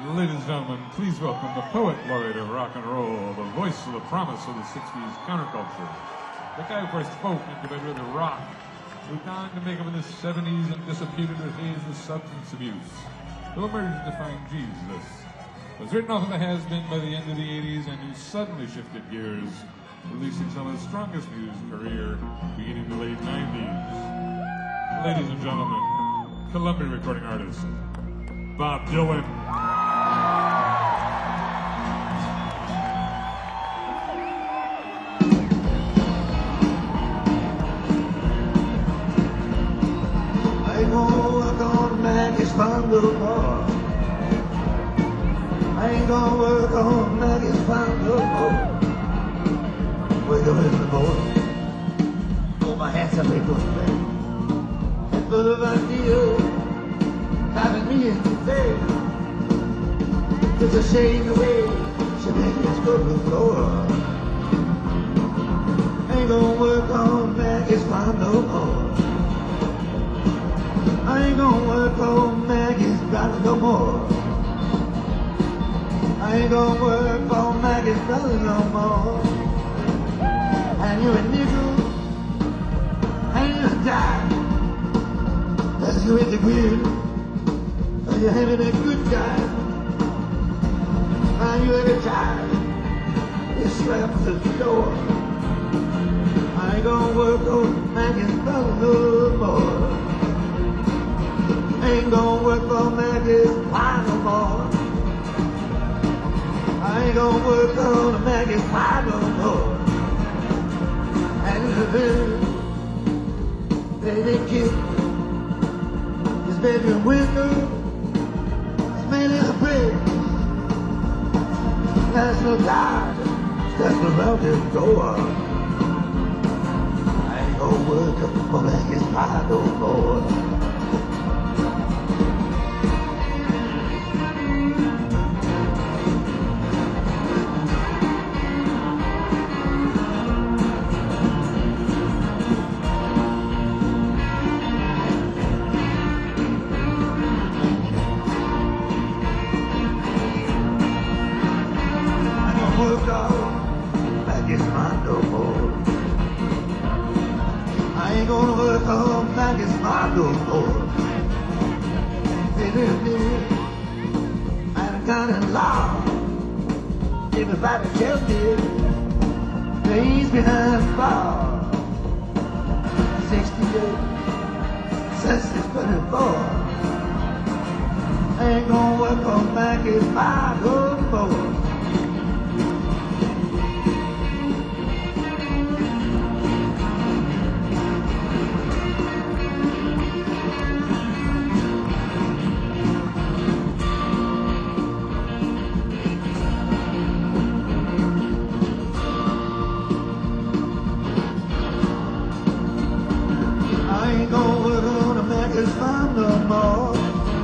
Ladies and gentlemen, please welcome the poet laureate of rock and roll, the voice of the promise of the 60s counterculture, the guy who first spoke into bedroom rock, who went on to make it in the 70s and disappeared into the haze of substance abuse, who emerged to find Jesus, was written off in the has-been by the end of the 80s and who suddenly shifted gears, releasing some of his strongest music career beginning in the late 90s. Ladies and gentlemen, Columbia recording artist, Bob Dylan. I ain't gonna work on Maggie's farm no more. I ain't gonna work on Maggie's farm no more. Wake up in the morning, pull my hands up in those bed, and full of ideas, driving me insane. It's a shame the way she makes us go to the floor. I ain't gonna work on Maggie's farm no more. I ain't gonna work on Maggie's brother no more. I ain't gonna work on Maggie's brother no more. And you're a nickel, and you're a dime. That's you in the grill, and you're having a good time. And you're in a time, you slam the door. I ain't gonna work on Maggie's brother no more. Ain't gonna work for Maggie's pie no more. I ain't gonna work on Maggie's pie no more. And they kick his bedroom window, smelling a brick. There's no God standing around his door. I ain't gonna work for Maggie's pie no more. Maggie's mine no more. I ain't gonna work on Maggie's mine no more. I got in law. Everybody tell me that he's behind the bar. 68 since he's 24. I ain't gonna work on Maggie's mine no more. I ain't gonna work on Maggie's farm no more.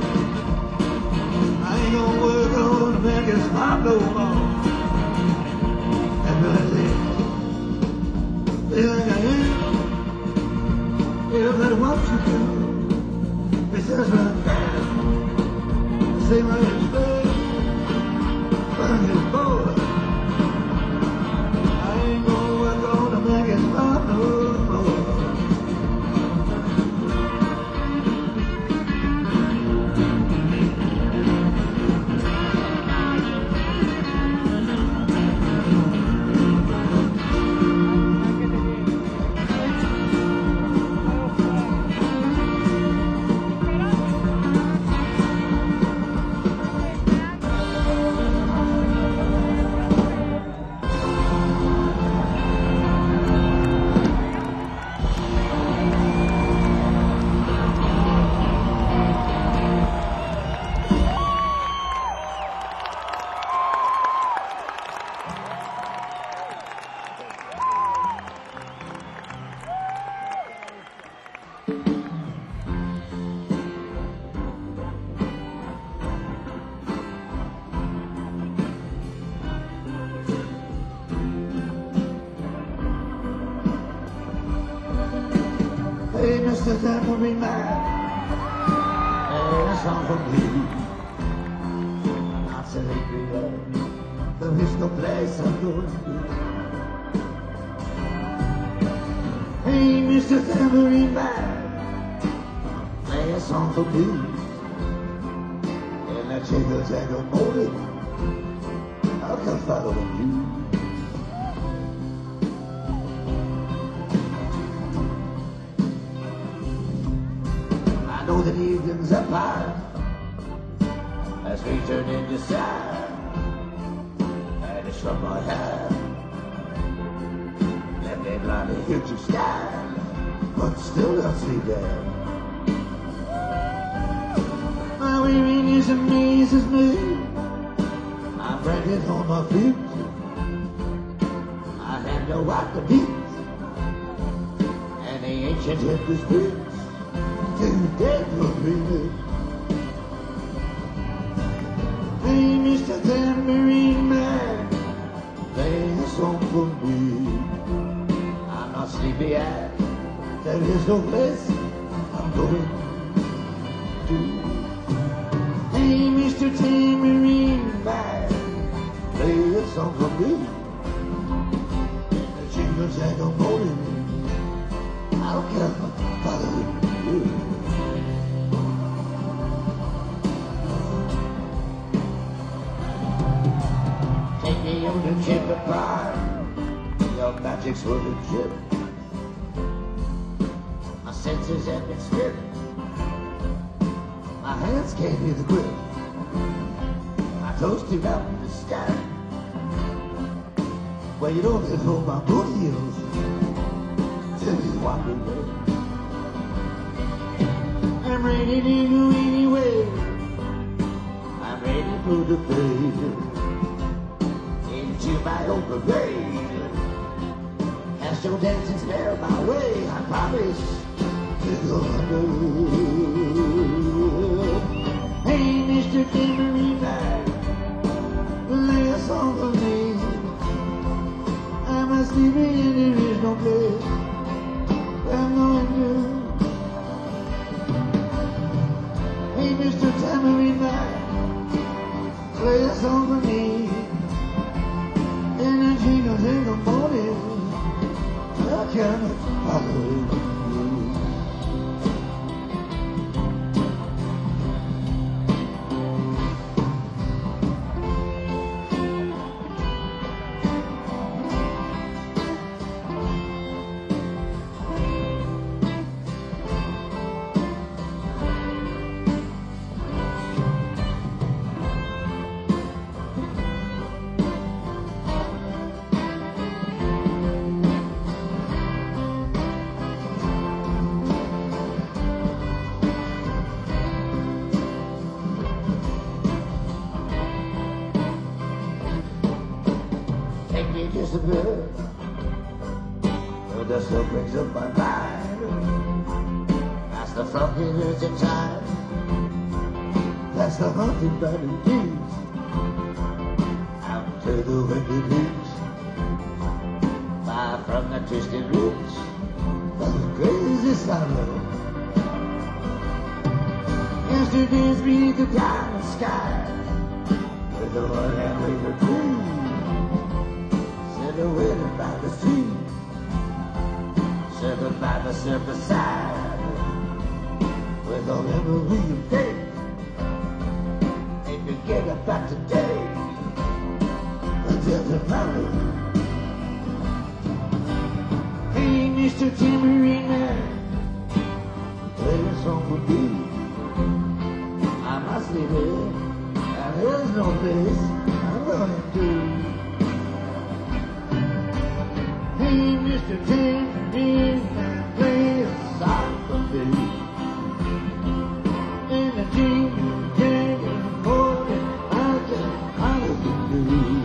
I ain't gonna work on Maggie's farm no more. And feel like I am. Everybody wants you to. It says right there. Say my name's Fred. Burn his boy. I ain't gonna work on Maggie's farm no more. Hey, Mr. Tambourine Man, play a song for me. absolutely right. There is no place I'm going to. Hey, Mr. Tambourine Man, play a song for me. And that jingle jangle morning, I'll come follow you. I know that evening's up high as we turn into side, and it's from my hand. Let me blindly hit your sky, but still don't see that. My weariness amazes me. I'm branded on my feet. I have no right to beat, and the ancient hit the streets. Too dead for me. Hey, Mr. Tambourine Man, play a song for me. I'm not sleepy eyed. There is no place I'm going to. Hey, Mr. Tambourine Man, play a song for me. The jingles jangle morning, I'll come follow you. Take me on the chip apart. Your magic's for the chip. My senses have been stripped. My hands can't hear the grip. I toasted up in the sky. Well, you don't have hold my boot heels till you wander away. I'm ready to go anyway. I'm ready for the fade into my own parade. Cast your dancing spell my way. I promise to go under. Hey, Mr. Tambourine Man, play a song for me. I'm a sleepy and there is no place I'm going to. Hey, Mr. Tambourine Man, play a song for me. And the jingles in the morning, I cannot follow you. Take me just a bit, that still brings up my mind. That's the funky roots of time. That's the hunting by the keys. Out to the windy beach, far from the twisted roots of the crazy sorrow. Yesterday's beneath the diamond sky, with the one and with the tree. Silhouetted by the sea, circled by the surface side, with all memory of day. If you get up back today, until tomorrow. Hey, Mr. Tambourine Man, play a song for me. I'm not sleeping, and there's no place I'm going to. Hey, Mr. Tambourine Man, play a song for me. In the jingle jangle morning, I'll just follow you.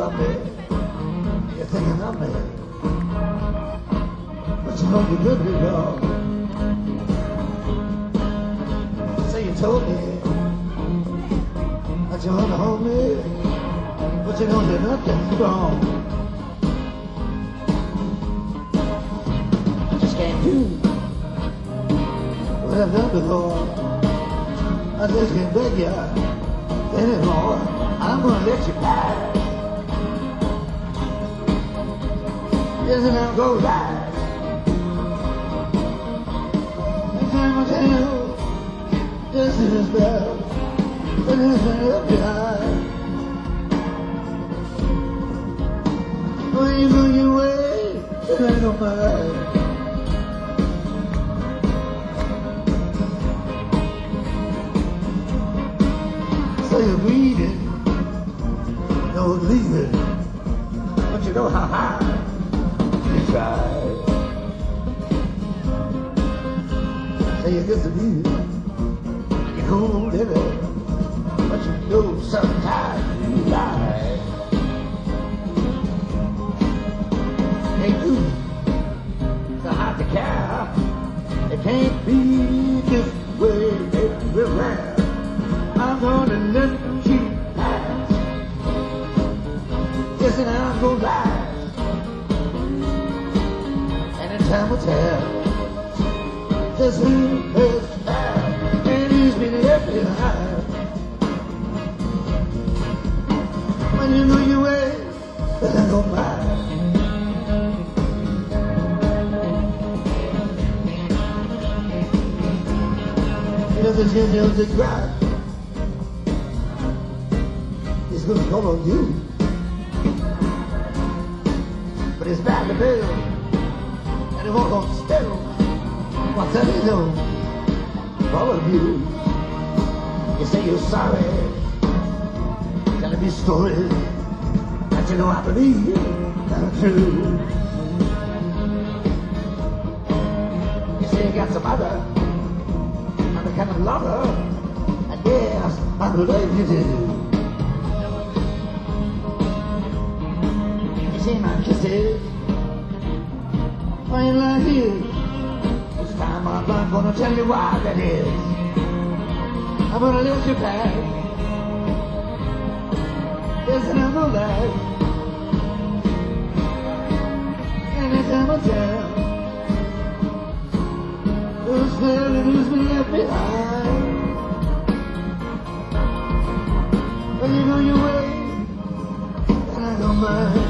love me. You're thinking of me. But you know you could be wrong. So you told me that you want to hold me, but you know you're nothing wrong. I just can't do what I've done before. I just can't beg you anymore. I'm gonna let you pass. Yes, and I'll go right. And time will tell, just as well, but it's been left behind. When you go your way, it ain't no mine. So you're bleeding, no leaving, but you know how high you try. So you disabuse, you cold heavy, but you know sometimes you lie. Hey you, so hard to care, it can't be this way everywhere. I'm gonna let you pass. Yes, and I'm gonna lie. And in time will tell just who has found and who's been left behind. When you know your way, then I go by. There's a chance to cry. It's gonna call on you, but it's bad to build, and it won't go still. What's that you know? All of you, you say you're sorry, telling me stories that you know I believe are true. You say you got some other kind of lover, and yes, I believe you do. See my kisses, why you like you? This time I'm not gonna tell you why that is. I'm gonna let you pass. Yes, and I know that. Anytime I tell who's fair and who's been left behind. Well, you know your way, and I don't mind.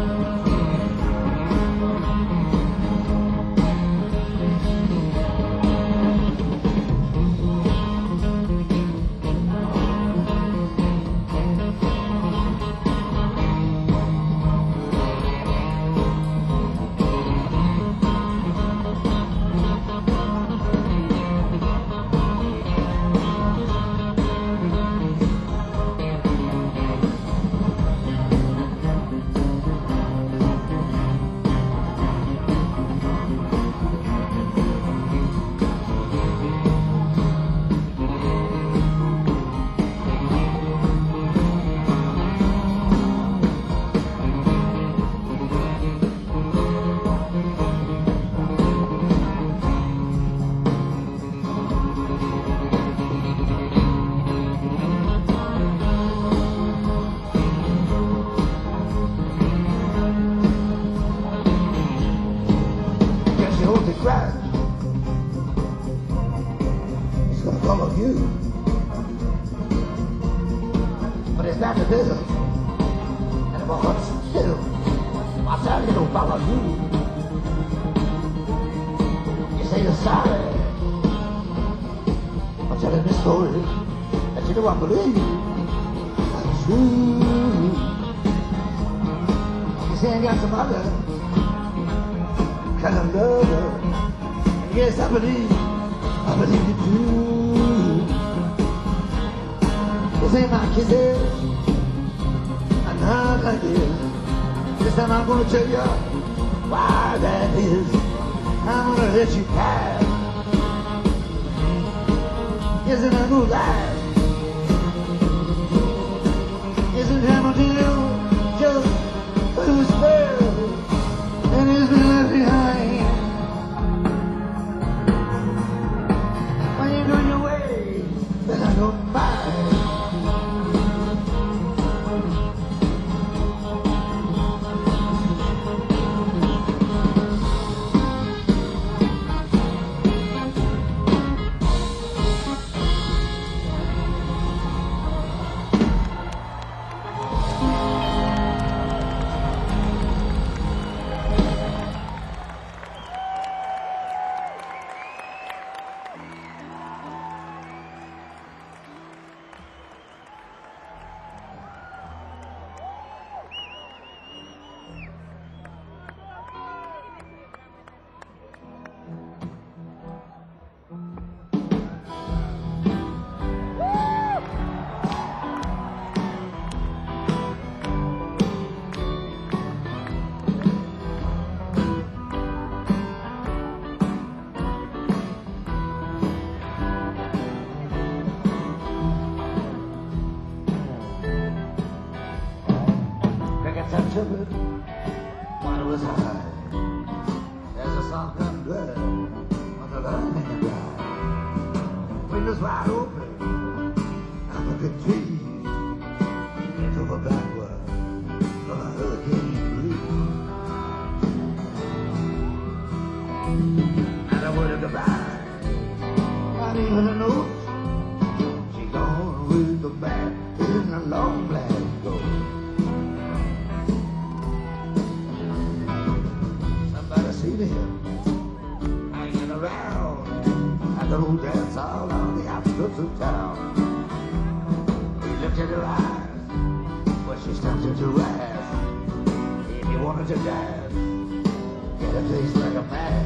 Crash. It's gonna follow you, but it's not the desert, and it won't hurt still. I tell you, it'll follow you. You say you're sorry, I'm telling this story that you know I believe that's true. You say I got some other kind of lover. Yes, I believe you do. This ain't my kisses, I'm not like this. This time I'm gonna tell you why that is. I'm gonna let you pass. Yes, and I'm gonna lie. Yes, and I'm gonna tell you just I took it while it was high. As the sun come dry on the line in the dry. Windows wide open, I'm a good tree. It's over backward from a hurricane breeze. And I word of goodbye, not even a note. She gone with the back in a long black coat. Somebody see me hanging around at the old dance hall on the outskirts of town. He looked at her eyes, but she started to rise. If you wanted to dance, get a place like a man.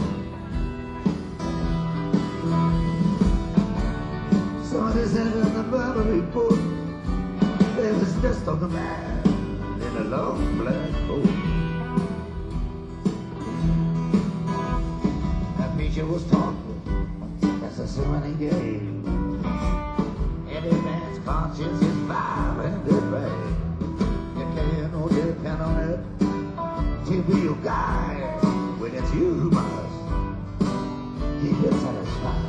Somebody said in the Bible report, there was dust on the man in a long black coat. That preacher was talking, that's a swimming game. Any man's conscience is vile and good bad. You can't or depend on it to be your guy. When it's you must keep it satisfied.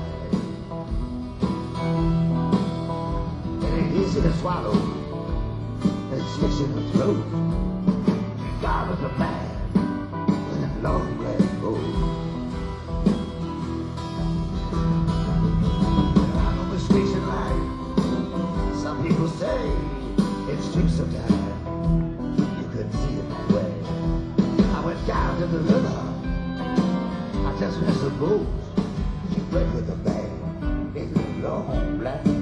It ain't easy to swallow, it's fixing to throat. She died with a man with a long black coat. There are no mistakes in life. Some people say it's true sometimes. You couldn't see it that way. I went down to the river. I just missed the boat. She played with the bag in a long black coat.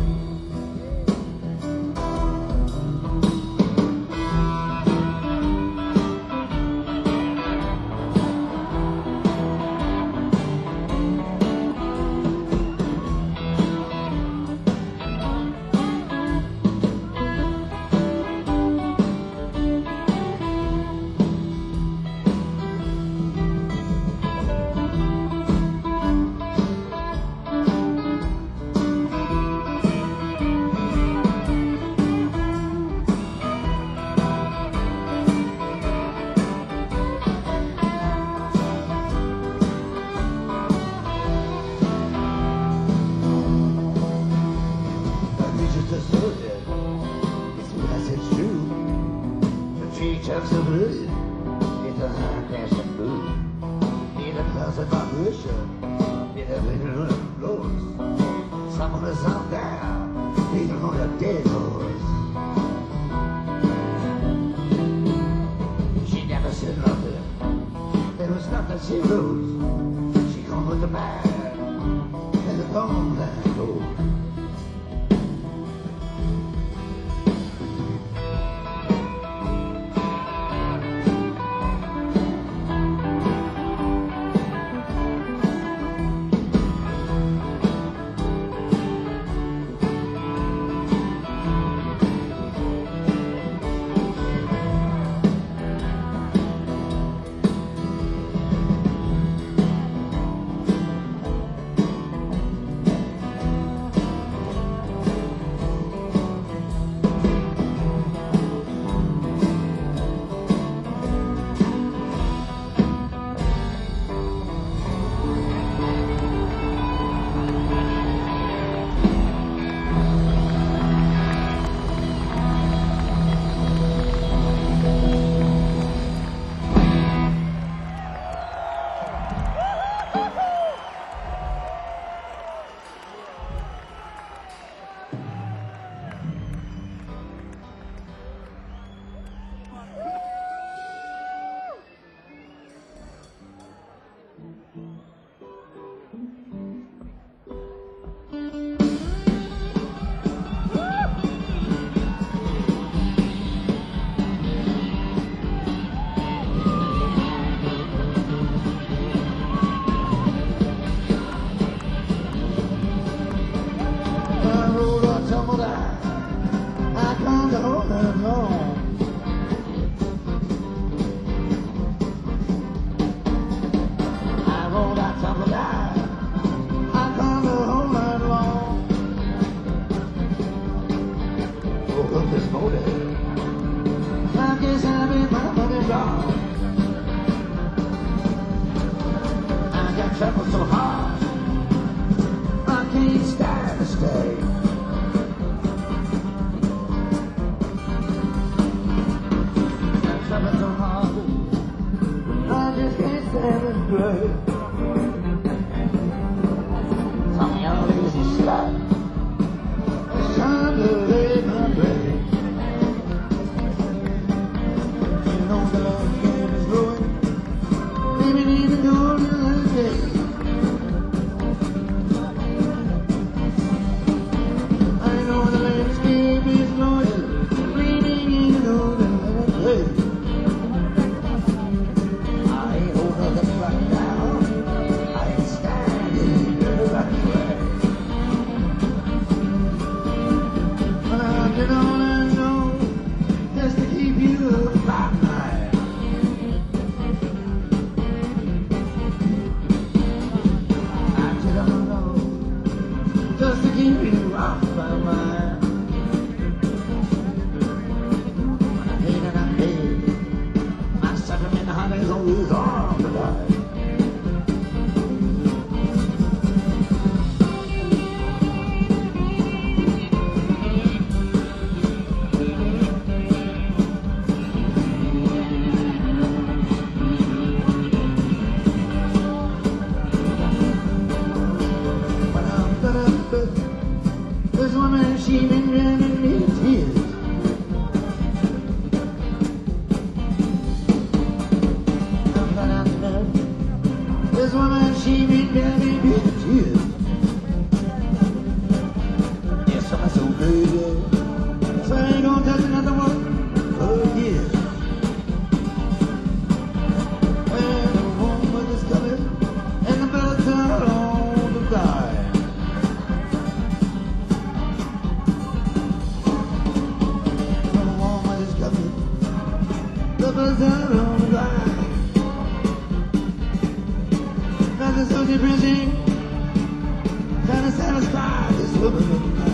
Chucks of wood, it's a high class of food. Need a plus of vibration, need a winner of floors. Someone is out there, need on a dead horse. She never said nothing, there was nothing she wrote. She gone with the man, and the long line goes. This morning, I guess gone. I got trouble so hard, I can't stand to stay. I got trouble so hard, I just can't stand to stay. Some of y'all lazy slut, it's time to lay my bed. You know the love game is growing, maybe even older than day. I know the landscape is growing, maybe even older than day. I ain't old enough to clock down, I ain't standing everybody's way. But I did all I know just to keep you off my mind. I did all I know just to keep you off my mind. When I hate and I hate, my sentiment honey is always on the line. When I'm fed up with this woman, she been drowning me in tears. I'm fed up with this woman, she been drowning me in tears. Yes, I'm so good, so I ain't gonna touch another one for years. Well, the warm weather's coming, and the birds are on the fly. The warm weather's coming, the birds are on the fly. Nothing so depressing, trying to satisfy this woman of mine.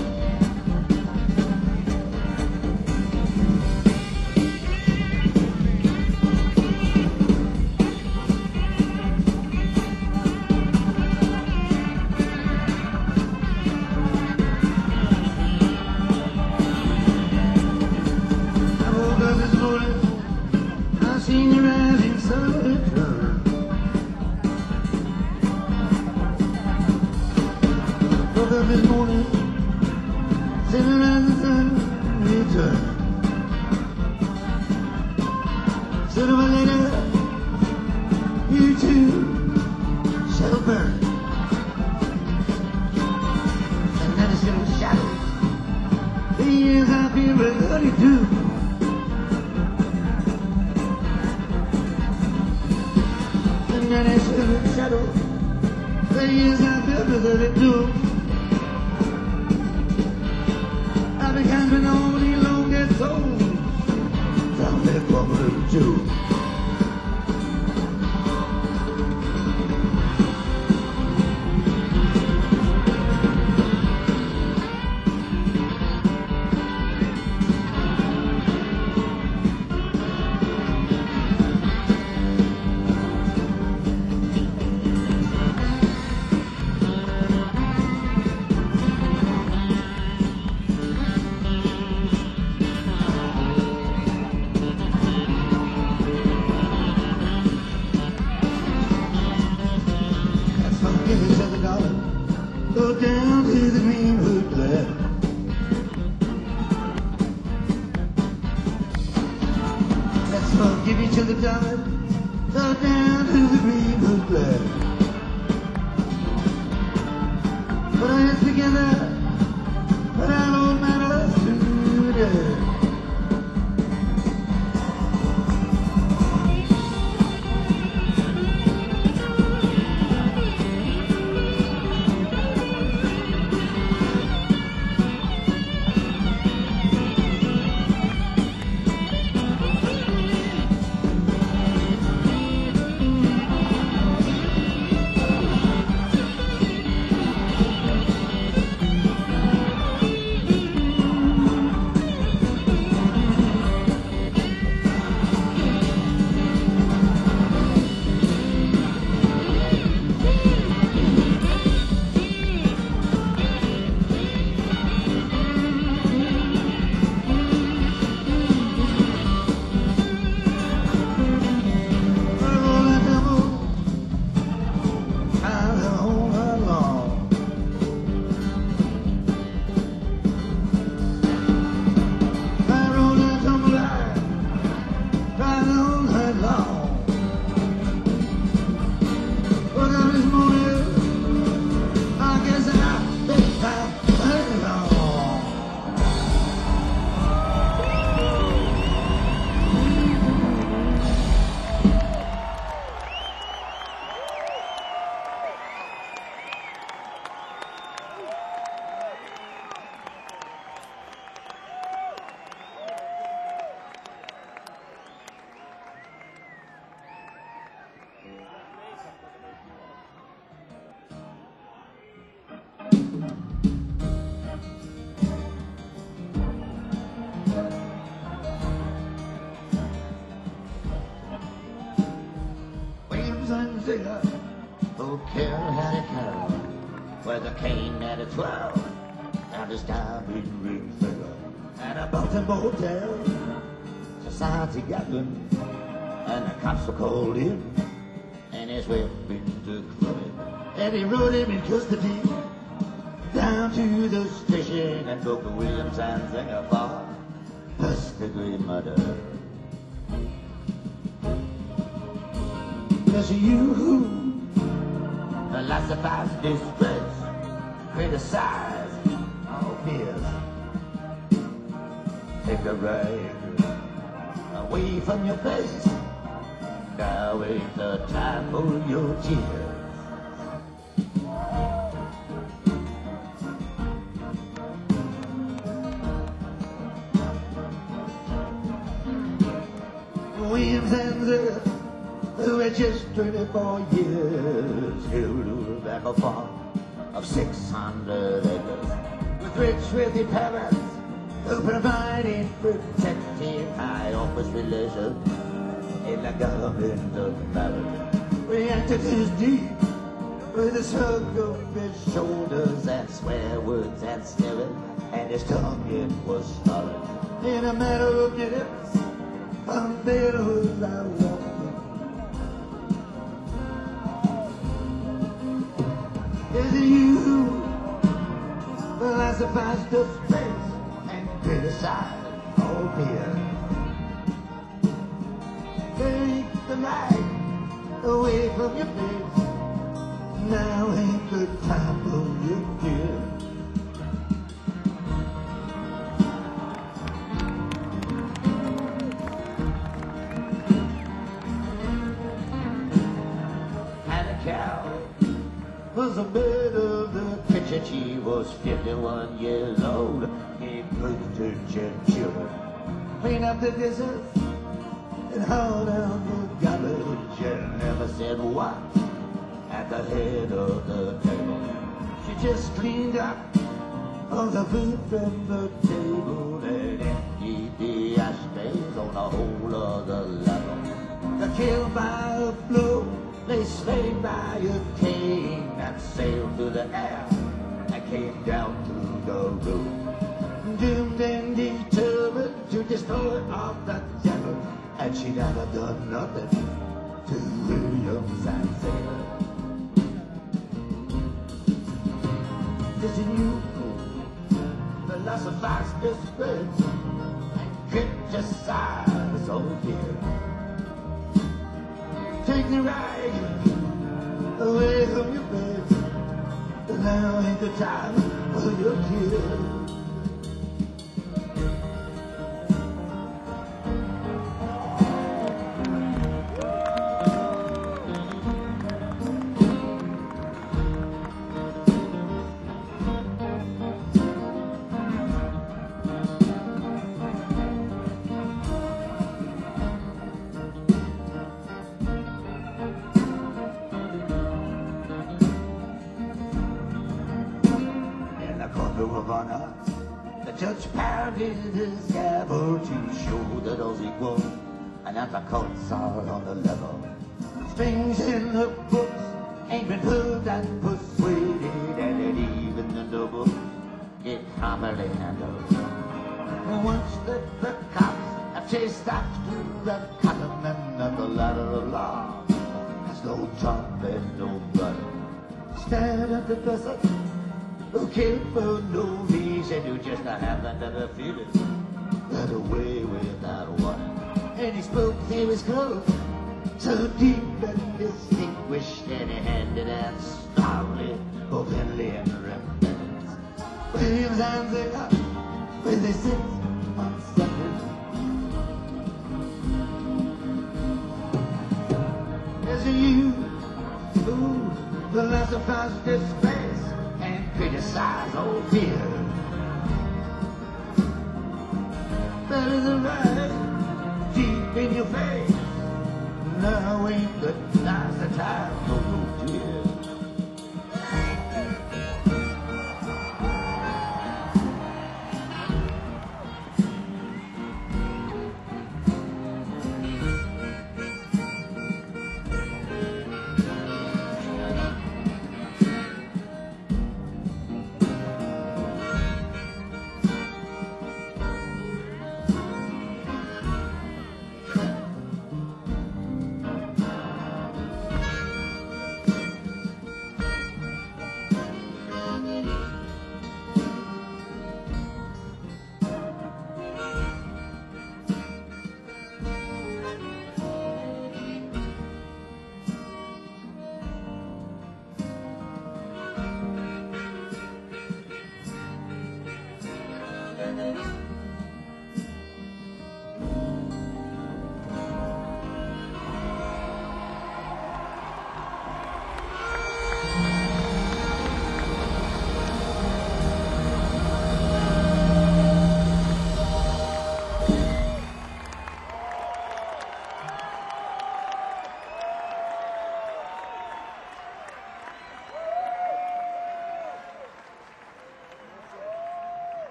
I woke up this morning, I seen the rising sun. Woke up this morning, seen the rising sun return. Sooner or later, you too shall burn. And then it's gonna shadow the years I've been with 32. And then it's gonna shadow the years I've been with 32. I've been counting all the long dead souls down there from 32. Give each other dollar, go down to the Greenwood Club. Let's all give each other dollar, go down to the Greenwood Club. Put our heads together, put our old man us together. singer who Carol had a cow with a cane at a 12 and his diamond ring finger and a Baltimore motel. Society gathering and the cops were called in and his weapon took from him and he rode him in custody down to the station and broke Williams and Singer for first-degree murder. Cause you philosophize disgrace, criticize all fears, take a ride away from your face. Now ain't the time for your tears. Williams and who had just 24 years held back a farm of 600 acres with rich, wealthy parents who provided protective high office relations in the government of America. We entered his deep with a shrug of his shoulders and swear words and sneering, and his tongue it was solid. In a matter of minutes, from there was I walking. Is you philosophize the space and criticize all fear? Take the light away from your face. Now ain't the time for your tears. Hannah Cow was a bird of the kitchen. She was 51 years old. Gave birth to 10 children. Cleaned up the dishes and hauled down the garbage and never said what at the head of the table. She just cleaned up all the food from the table and emptied the ashtrays on a whole other level. They're killed by a blow, they slayed by a cane and sailed through the air and came down to the road. Doomed and determined to destroy all the devil, and she never done nothing to Williams and Singer. Listen, you philosophize disgrace and criticize all fear. Take the ride away from your bed. Now ain't the time for your tears. Of honor, the judge pounded his gavel to show that all's equal and that the courts are on the level. Strings in the books ain't been pulled and persuaded, and it even the noble get properly handled. And once that the cops have chased after the cottonmen of the ladder of law, there's no John, there's no blood. Stand at the desert who killed for no reason, who just happened to the feeling got away without warning. And he spoke through his clothes so deep and distinguished, and he handed out strongly, openly and repentance. Williams and Singer, with his 6 months sentence. As you who philosophize disgrace and criticize all fear, that is a right deep in your face. Now ain't now's the time for no tears.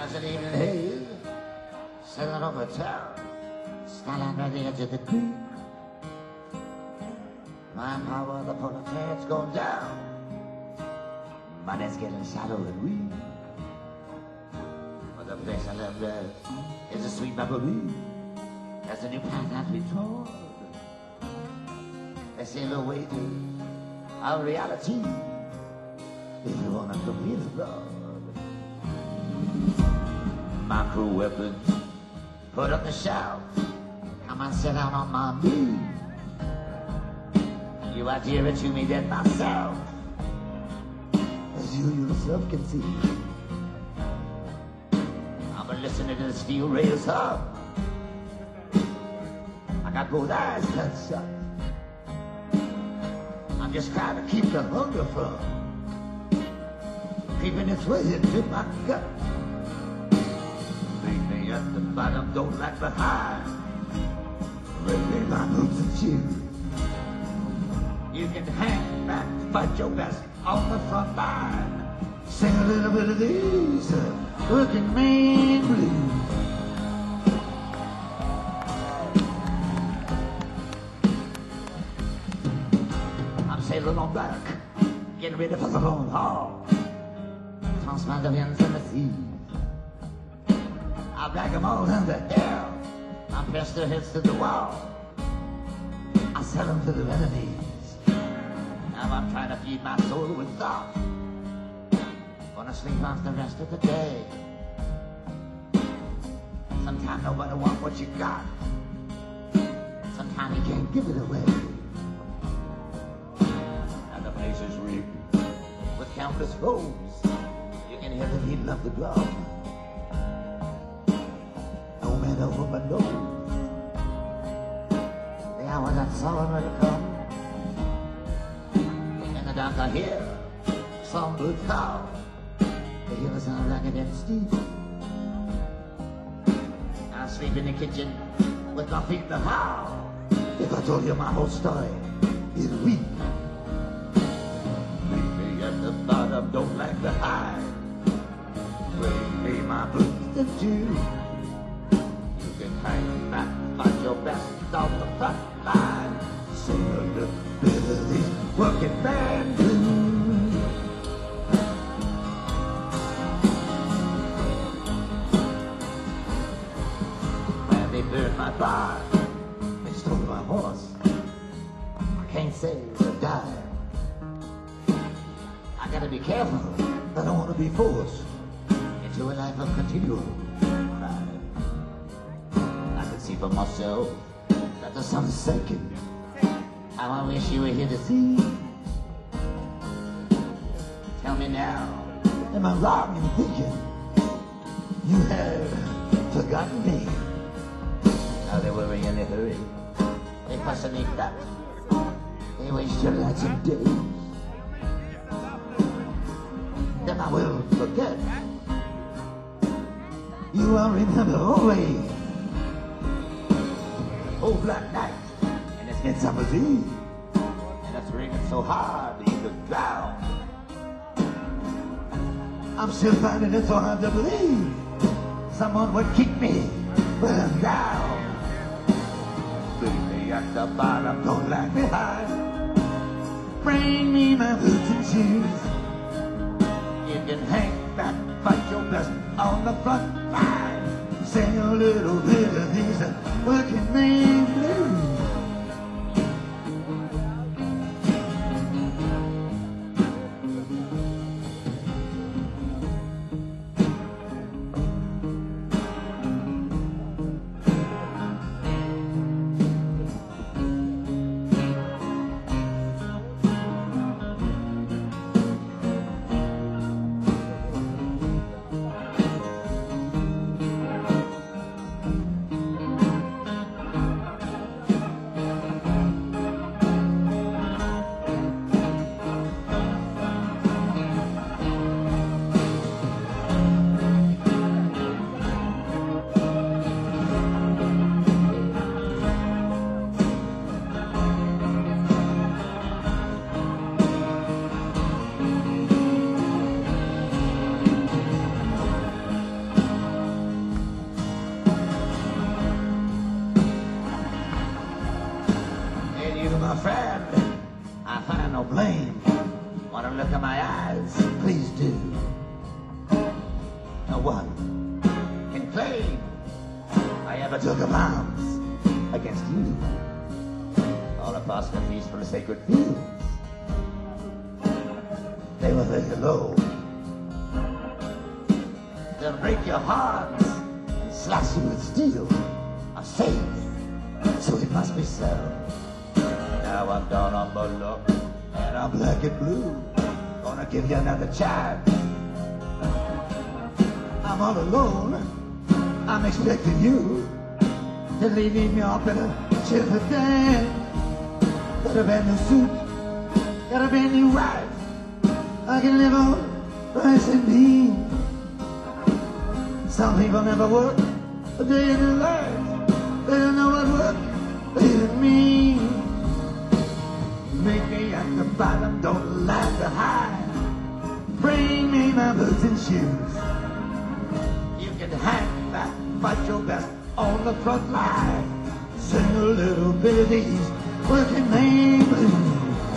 As an evening haze sailing over town, skyline right the edge of the creek. My power, the proletariat's going down. Money's getting shallow and weak. But the place I live there is a sweet memory. There's a new path that we trod. They say the way to our reality if you want to complete abroad. Micro weapons put up the shelf. Come and sit down on my knee. You are dearer to me than myself, as you yourself can see. I'm a listener to the steel rails hum. I got both eyes cut shut. I'm just trying to keep the hunger from creeping its way into my gut. Leave me at the bottom, don't lag behind. Bring me my boots and shoes. You can hang back, fight your best on the front line. Sing a little bit of these working man blues. I'm sailing on back, getting ready for the long haul. Toss my winds in the sea. I drag them all in the air. I press their heads to the wall. I sell them to the enemies. Now I'm trying to feed my soul with thought. Gonna sleep off the rest of the day. Sometimes nobody wants what you got. Sometimes you can't give it away. And the place is rigged with countless foes. You can hear the beating of the drum. No man over my nose. The hour that sorrow will come. I hear some good cow. They hear the sound ragged and steep. I sleep in the kitchen with my feet in the howl. If I told you my whole story, you'd weep. Leave me at the bottom, don't lag behind. Bring me my boots and shoes. You can hang back, fight your best on the front line. Sing a little bit of these working man blues. Well, they burned my barn. They stole my horse. I can't say it's a dime. I gotta be careful. I don't want to be forced into a life of continual crime. I can see for myself that the sun's sinking. How I wish you were here to see. Tell me now, am I wrong in thinking you have forgotten me? Now they worry in a hurry. They fuss and they cut. They waste your nights and days. Then I will forget. You will remember always. Oh, black night. It's summer's eve, and it's raining so hard that you could drown. I'm still finding it so hard to believe someone would keep me when I'm down. Leave me at the bottom, don't lag behind. Bring me my boots and shoes. You can hang back, fight your best on the front line. Sing a little bit of these working man blues. Wanna look in my eyes? Please do. No one can claim I ever took up arms against you. All across the peaceful sacred fields, they were very low. They'll break your hearts and slash you with steel. I'm safe, so it must be so. Now I'm down on my luck, and I'm black and blue. Gonna give you another chance. I'm all alone. I'm expecting you to leave me up in a chipper dance. Got a brand new suit, got a brand new wife. I can live on rice and beans. Some people never work a day in their life. They don't know what work even means. Make me at the bottom, don't lag behind. Bring me my boots and shoes. You can hang back, fight your best on the front line. Sing a little bit of these working man blues.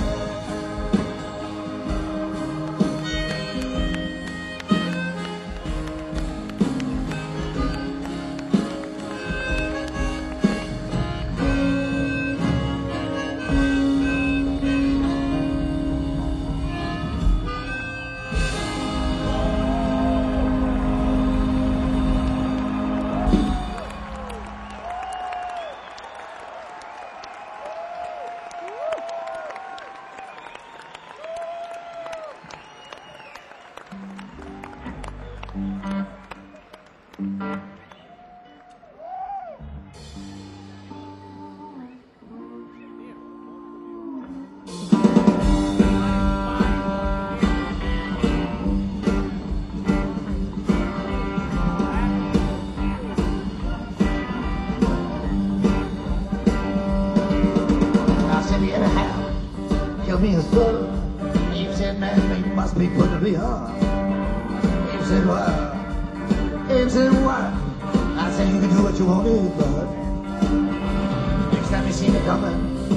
Me a soul. He said, man, they must be put to be hard. He said, why? He said, why? I said, you can do what you want to, bud. Next time you see me coming,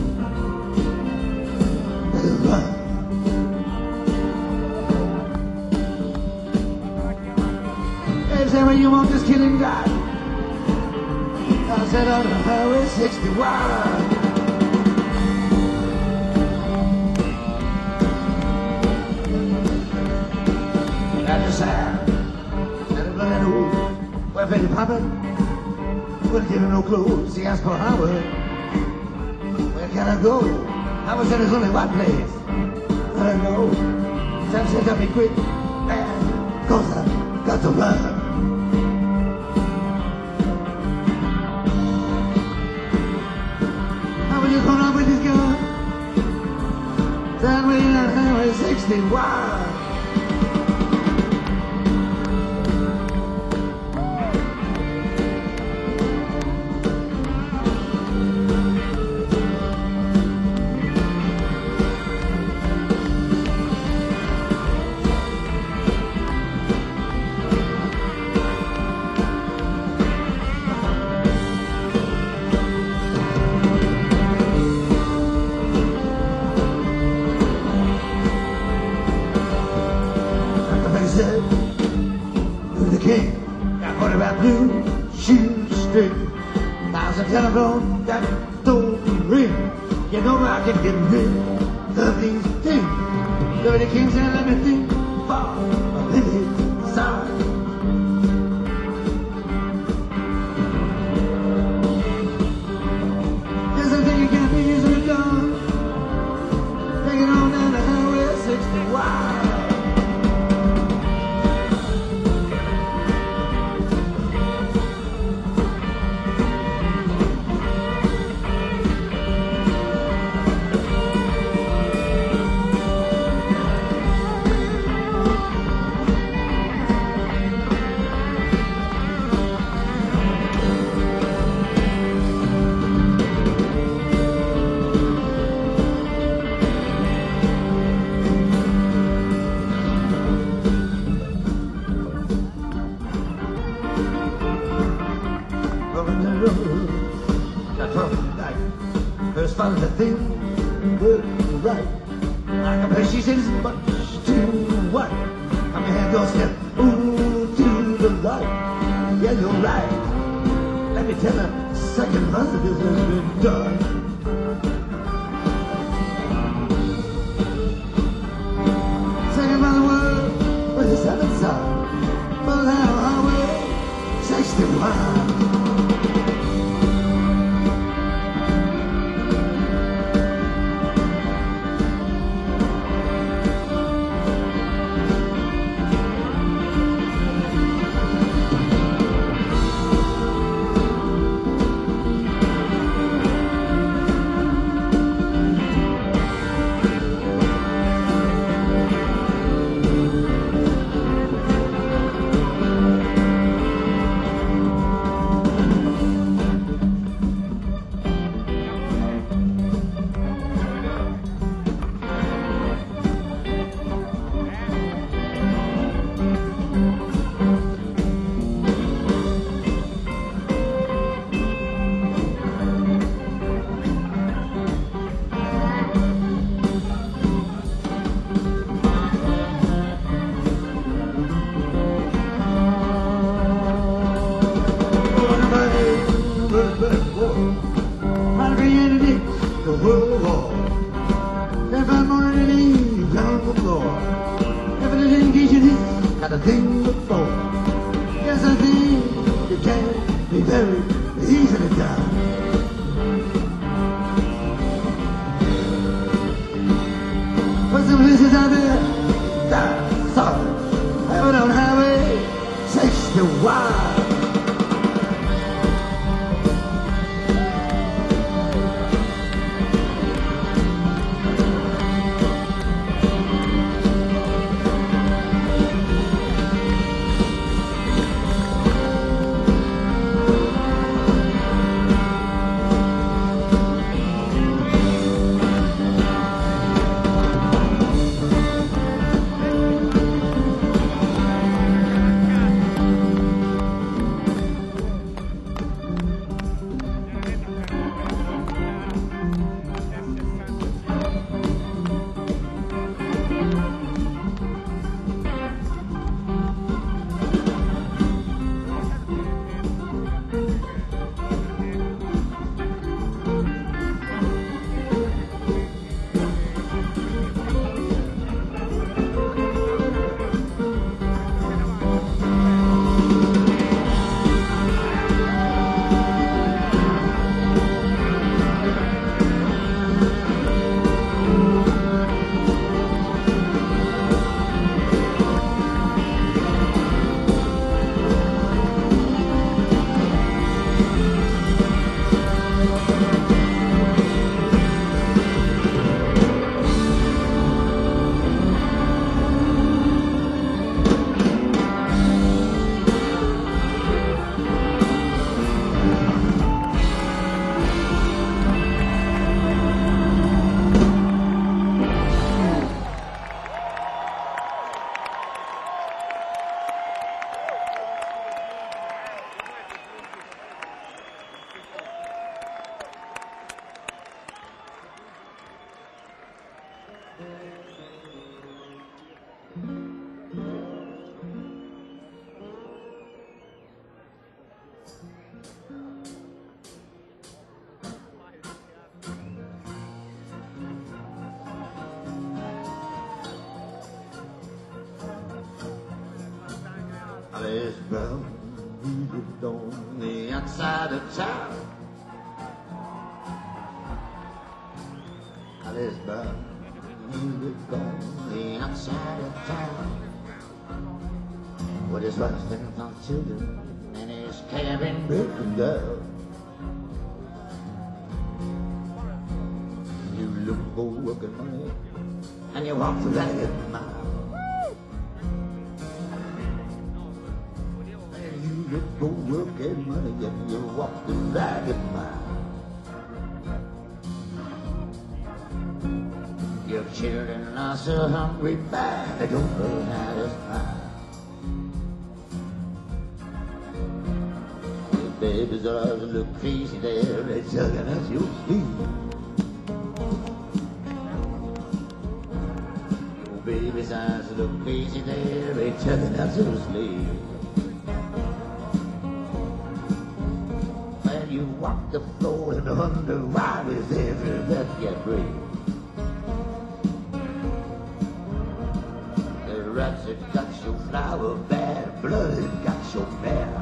run. He said, well, you want this killing God? I said, on the highway 61. Well, Betty Papa wouldn't give him no clothes. He asked for Howard. Where can I go? Howard said there's only one place. I don't know. Sam said, "Tell me quick, man, 'cause I got to run." Howard just went off with his gun. Down way on Highway 61. The king got what about blue shoes straight. Now's the telephone that don't ring. You know I can get rid of these things. The king said, let me think for a minute, sorry. There's a thing you can't be easily done. Take it on down the highway 61. First found the thing good right. I can play, she says, but your step, ooh, to the light. Yeah, you're right. Let me tell you, second verse of this has been done. Second by the word with the seventh side. Full down highway 61. Alice Brown, he lived on the outside of town. Alice Brown, he lived on the outside of town. With his wife and some children and his cabin broken down. You look for working money and you walk the ragged mile. Go work and money and you walk the ragged mile. Your children are so hungry by they don't know how to smile. Your baby's eyes look crazy there, they're tugging at your sleeve. Your baby's eyes look crazy there, they telling us to sleep. When you walk the floor and wonder why with every breath you breathe. The rats that got your flower bad, blood that got your bear.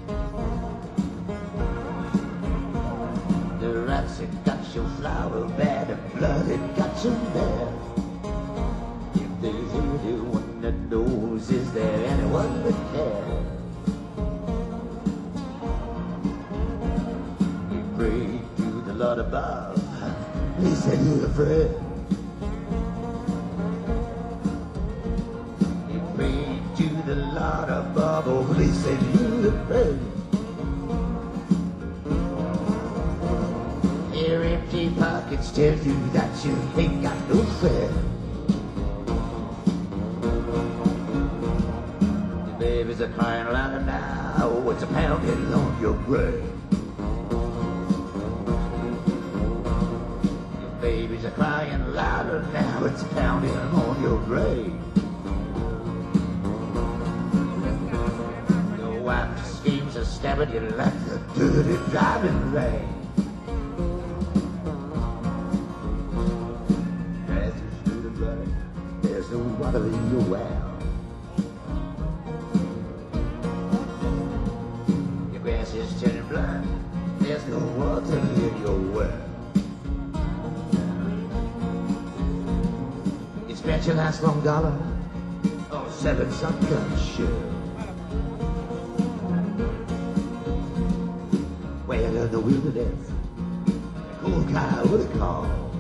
The rats that got your flower bad, the blood that got your bear. There's anyone that knows, is there anyone that cares? You pray to the Lord above, he said you're afraid. You pray to the Lord above, oh, he said you're afraid. Your empty pockets tell you that you ain't got no friend. Babies are crying louder now, it's a pounding on your grave. Your babies are crying louder now, it's pounding on your grave. Your wife screams and stabbing you like the dirty driving rain. As you through the blood, there's no water in your well. Is turning blind, there's no water in your well. You spent your last long dollar on 7 shotgun shells. Well, in the wilderness, a cool guy would have called.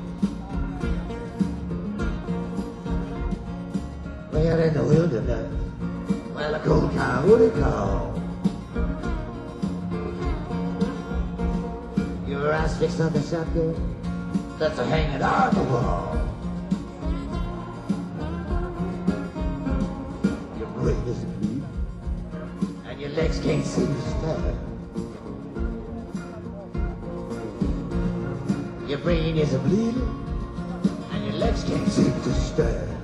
Well, in the wilderness, well, a cool guy would have called. Your eyes fixed on the shotgun that's a hanging on the wall. Your brain isn't bleeding and your legs can't seem to stand. Your brain isn't bleeding and your legs can't seem to stand.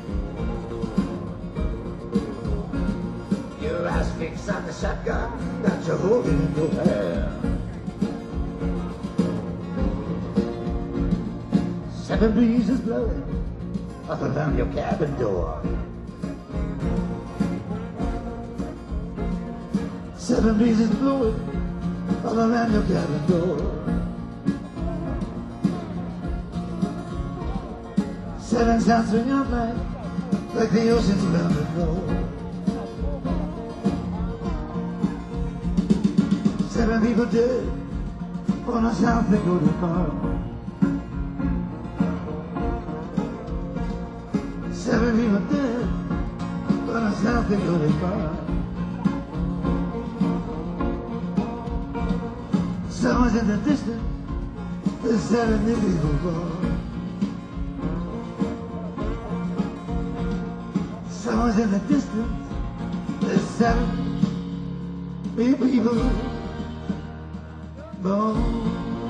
Your eyes fixed on the shotgun that you're holding in your hand. 7 breezes blowing up around your cabin door. 7 breezes blowing all around your cabin door. 7 sounds ring out like the ocean's around the floor. 7 people dead on a South Dakota farm. 7 people dead on a South Dakota farm. Someone's in the distance, there's 7 new people born. Someone's in the distance, there's 7 new people born.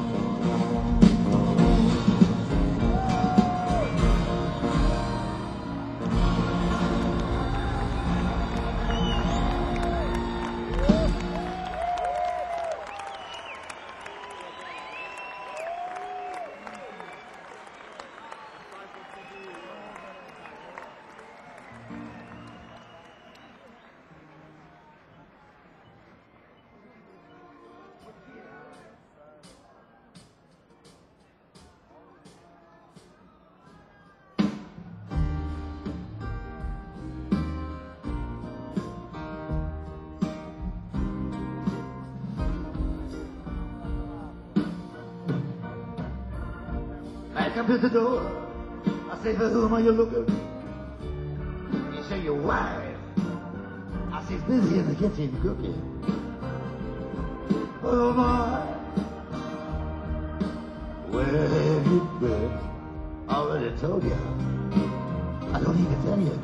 I come to the door, I say, for whom are you looking? You say, your wife. I say, busy in the kitchen cooking. Oh my, where have you been? I already told you, I don't need to tell you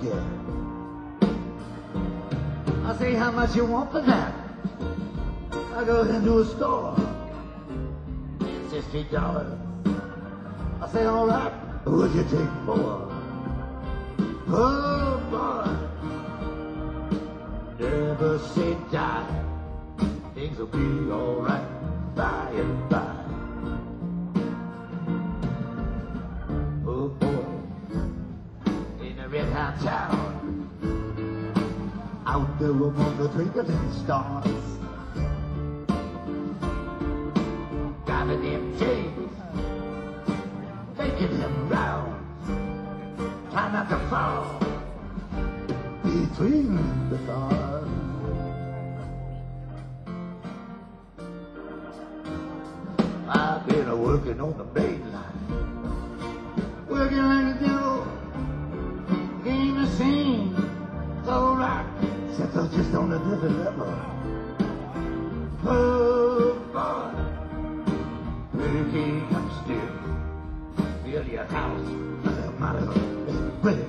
again. I say, how much you want for that? I go into a store, it's $60. I say, all right, would you take more? Oh boy, never say die. Things will be alright by and by. Oh boy, in a red hot town, out there among the twinkling stars, driving them chains, making them round. Try not to fall between the cars. I've been working on the main line, working like a devil, game the same. It's alright, except I'm just on a different level. Oh boy, pretty king, I'm still. Build your house, I'm out of it.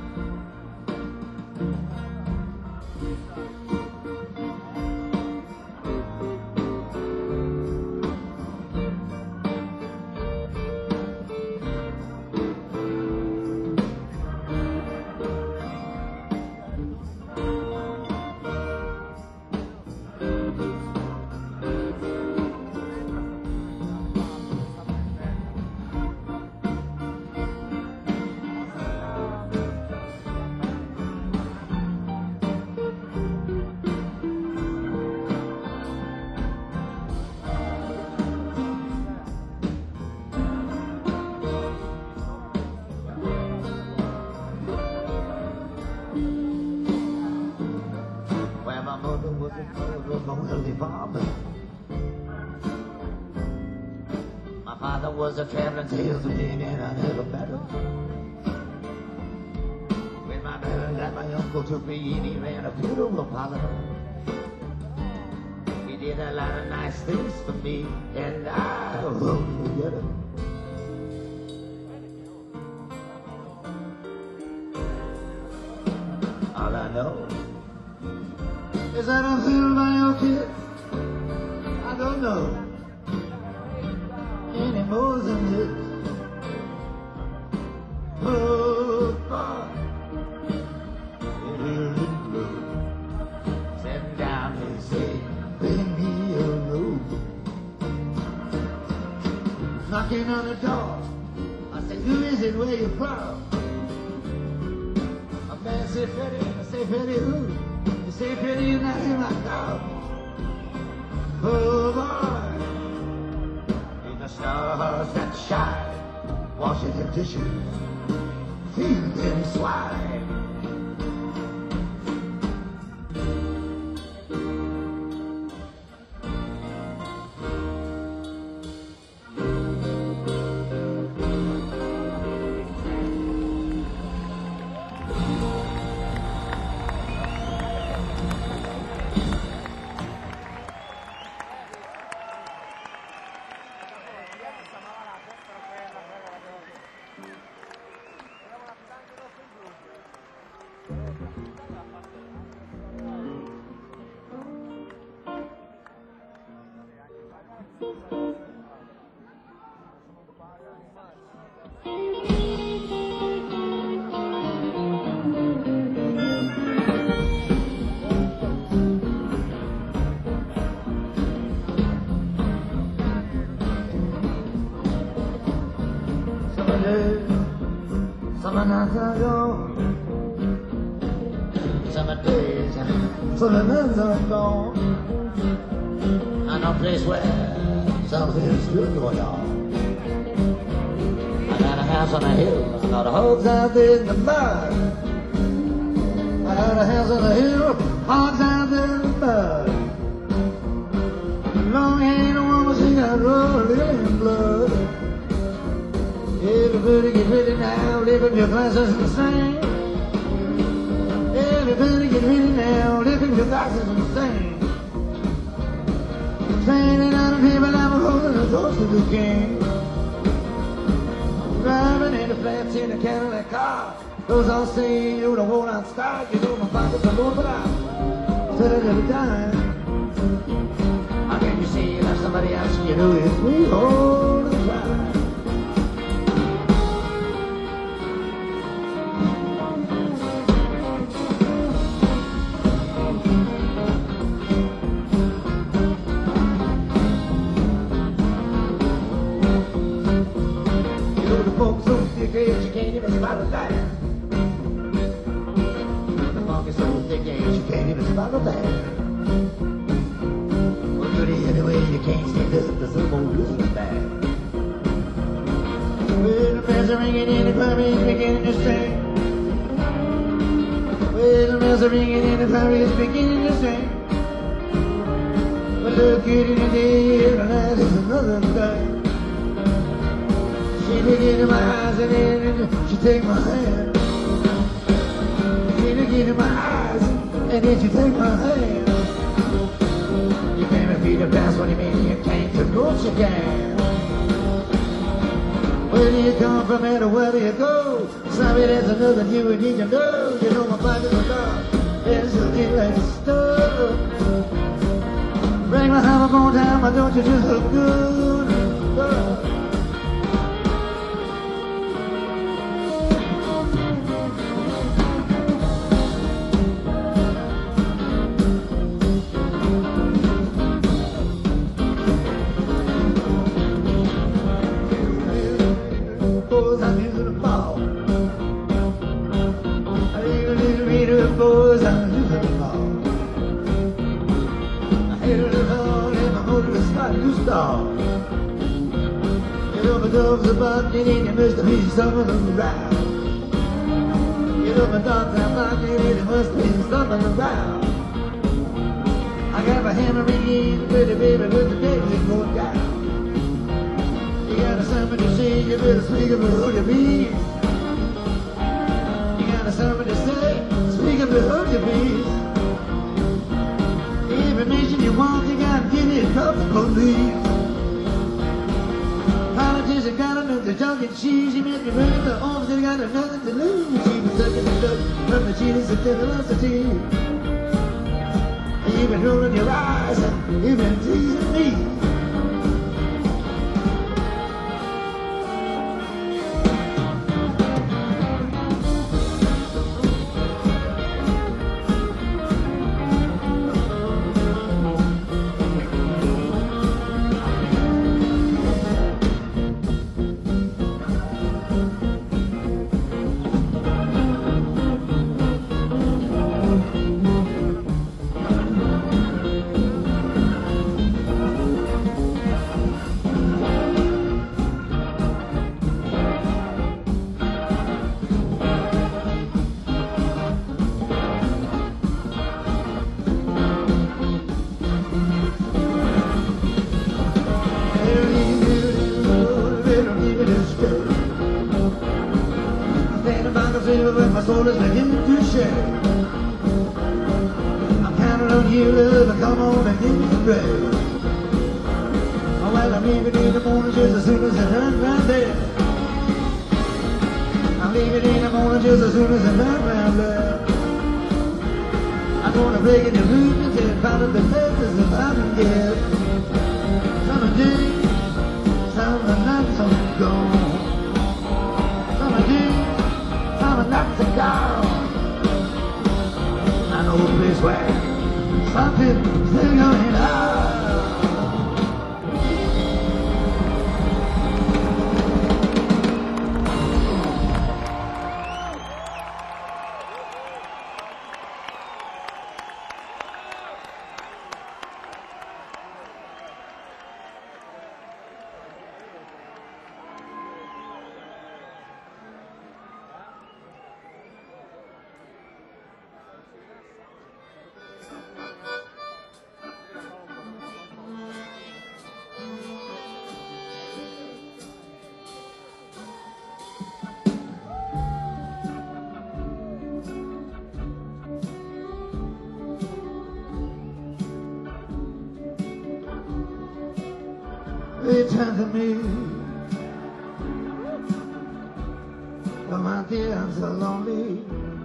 My father was a traveling salesman and I never met him. When my brother died, my uncle took me in, he ran a funeral parlor. He did a lot of nice things for me, and I won't forget him. All I know is that I'm filled by your kid. I don't know any more than this. Oh, God, it isn't blue. Sitting down and say, bring me a room. Knocking on the door, I say, who is it, where you from? A man said, Freddie, I say, Freddie, who? You say, Freddie, you're not in my car. Oh, boy, in the stars that shine, washing them dishes, feeding them swine. Summer nights are gone, summer days, summer nights are gone. I know a place where something's good going on. I got a house on a hill, I got a hogs out there in the mud. I got a house on a hill, hogs out there in the mud. Long ain't a woman, she got rolling in blood. Everybody get ready now, lift up your glasses and sing. Everybody get ready now, lift up your glasses and sing. Training out of people, I'm holding a toast to the king. Driving in the flats in a Cadillac car. Those all say you don't want to start. You know my pockets are going, but I said it every time. How can you say you love somebody else? You know it's me all the time. talking so thick, yeah, you can't even spot a thing. Well, goody, anyway, you can't stand up to some old listening bag. Well, the bells are ringing in the club, he's beginning to sing. Well, the bells are ringing in the club, he's beginning to sing. But look at it in the air, and that is another thing. She look into my eyes and then she take my hand. She look into my eyes and then she take my hand. You can't repeat the past, what do you mean you can't? Of course you can. Where do you come from and where do you go? Sorry, there's another you would need to know. You know my pockets are dark, there's something like stuff. Bring my hammer on down, but don't you just look good? Boys, I'm into the ball. I need a little bit of boys, I'm into the ball. I hit a little hole in my motor, it's not to stall. You know my dogs are barking and you must be something around. You know my dogs are barking and you must be something around. I got my hammer ringing, pretty baby, but the day is going down. You got something to say, you better speak up who you be. You got something to say, speak up who you be. Every mission you want, you gotta get it up the police. Politicians got enough to junk and cheese. You make me run the arms, they got nothing to lose. You been sucking the duck from the cheese and generosity. You've been rolling your eyes, you've been teasing me. When my soul is beginning to shake, I'm counting on you, love, come on and give me the break. Oh, well, I'm leaving in the morning just as soon as I turn round there. I'm leaving in the morning just as soon as I turn round there. I'm gonna break in the roof until find out the places that I can get. Summer day, summer night, summer gone. Summer day, summer nights are gone. I know a place where something's still going on. Return to me, oh my dear, I'm so lonely.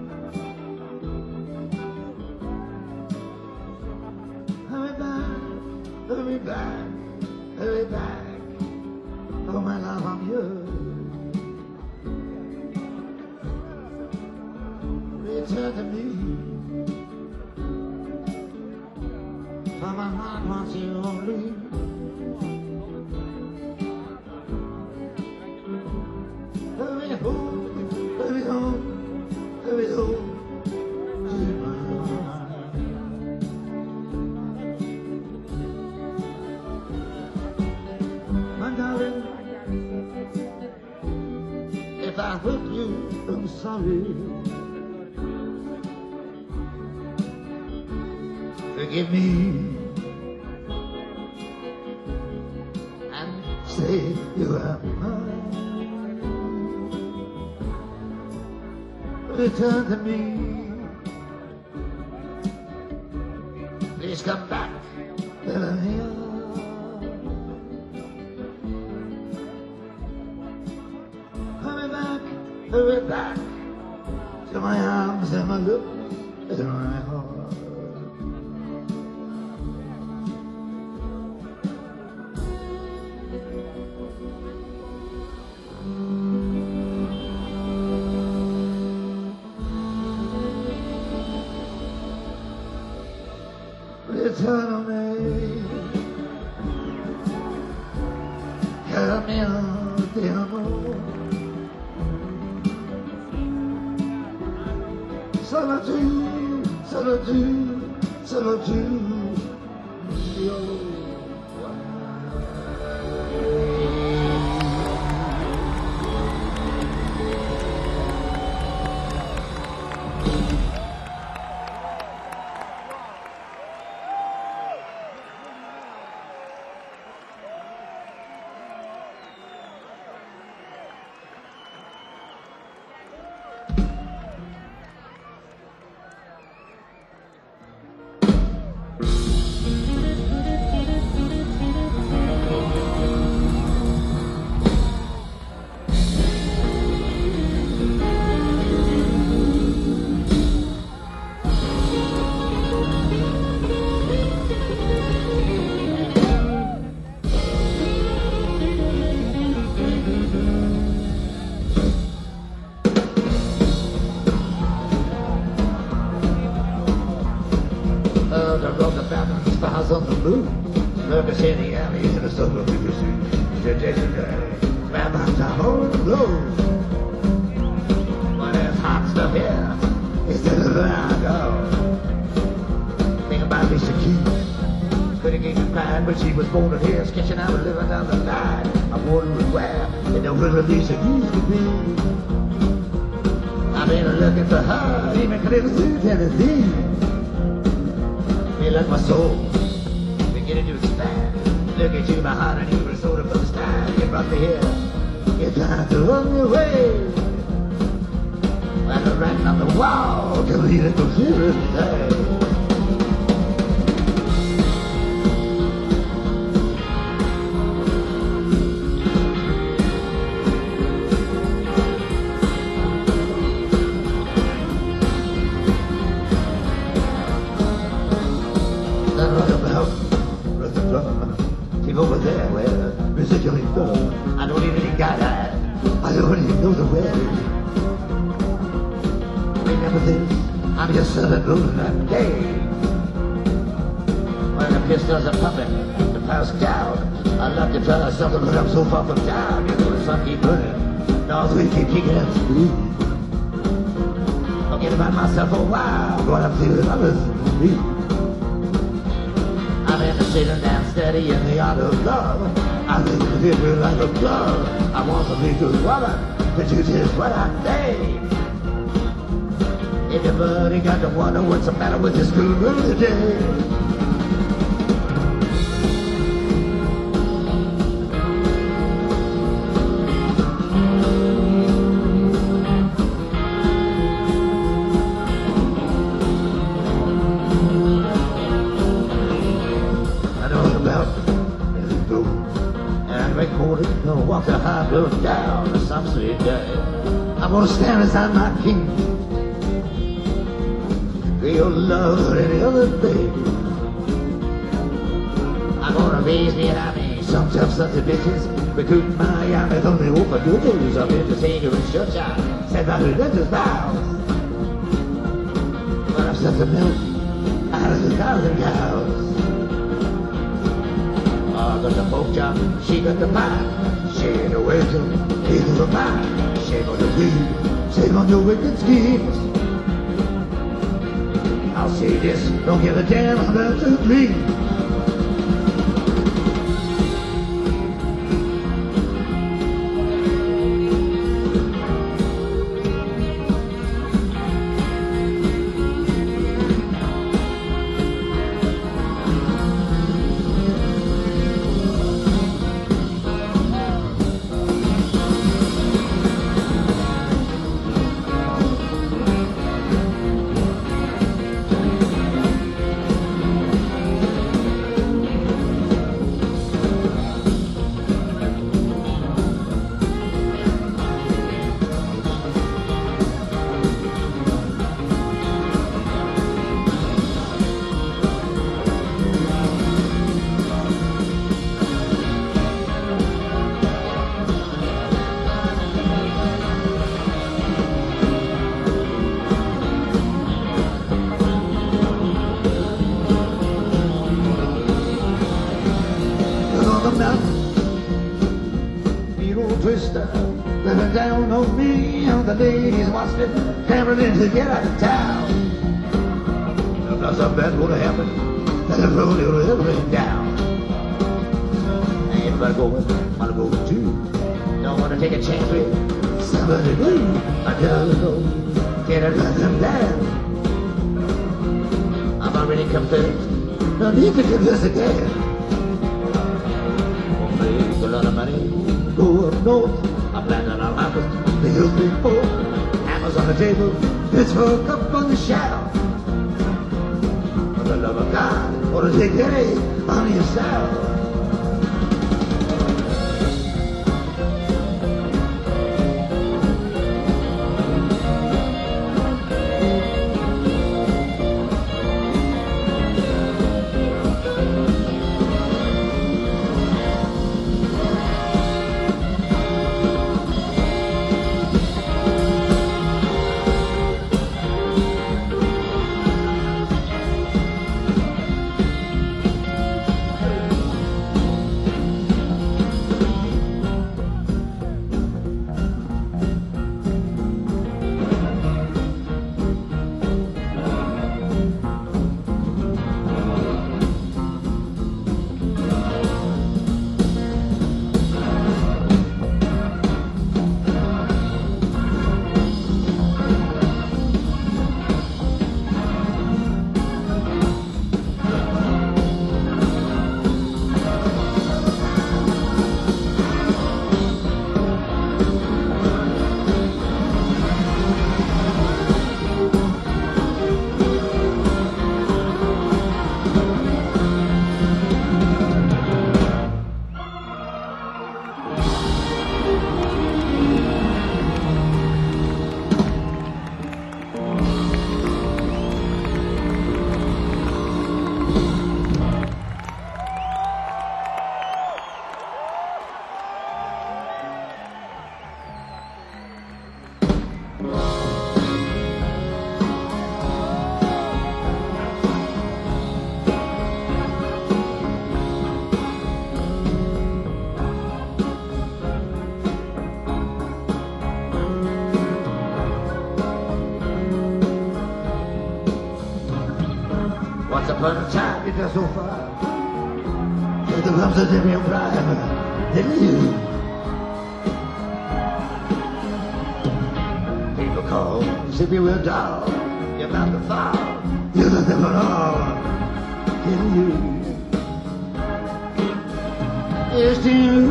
Hurry back, hurry back, hurry back. Oh my love, I'm yours. Return to me, for my heart wants you only. Hurry home, hurry home, hurry home to my sorry. Forgive me and say you are mine. Return to me. Please come back, Melania. Hurry back to my arms and my lips and my heart. Return to me, caramel d'amore. Solitude, solitude, solitude. On the moon, lurkers in the alley in the sun of the grab my time on the road. But there's hot stuff here instead of around dog. Think about Lisa Keys. Couldn't get pride, but she was born in here, sketching out and living down the line. I wondered where in the world Lisa used to be. I've been looking for her, even Cleveland, Tennessee. Feel like my soul beginning to expand. Look at you, my heart, and you were sort of understand. You brought me here, you're trying to run your way. Like a writing on the wall, to lead it to zero today. Over there where the residual is done. I don't even got that. I don't even know the way. Remember this, I'm just celebrating that day. When the pistols are pumping, the power's down. I love to try something, but I'm so far from down. You know the sun keep burning, North wind keep kicking and screaming. Forget about myself for a while, what I'm feeling others me. Sitting down steady in the art of love. I think of it like a glove. I want to be a good woman, but you just what I say. Everybody got to wonder what's the matter with this schoolroom today. Walk the high road down some sweet day. I'm gonna stand beside my king. Real love any other day. I'm gonna raise me an army, some tough sons of bitches. Recruiting my army from the open doors. I'm into singing and church, I said my religious vows. But I've set the milk out of 1,000 cows. I got the pork chop, she got the pie. Shame the wisdom, neither the mine. Shame on the greed, shame on your wicked schemes. I'll say this, don't give a damn about the dream. the ladies watched it, clamoring to get out of town. Now something gonna happen, and the road will break down. Ain't nobody going, wanna go too. Don't wanna take a chance with somebody new. I don't know, can I run them down? I'm already confessed, no need to confess again. Won't make a lot of money, go up north. I'm planning on houses, the hills before. Hammers on the table, pitchfork up on the shelf. For the love of God, wanna take pity on yourself. Once upon a time, it was so far. With the rums of the real prime, didn't you? People call, say we were down. You're not the fall, you're the devil all. Didn't you? Yes, to you.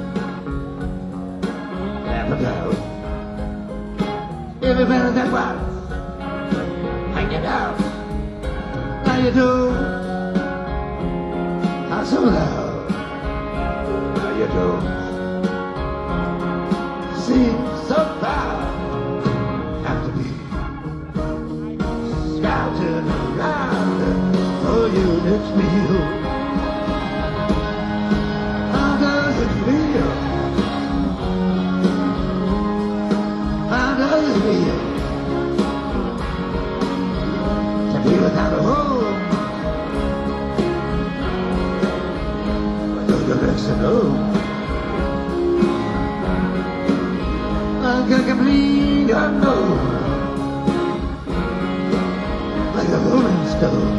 Laugh it out. Every minute that was hanging out. How you do? How so loud? How you do? Seem so proud. Have to be scouting around for you to feel. How does it feel? How does it feel? To be without a home. Mexico. Like a complete unknown, like a rolling stone.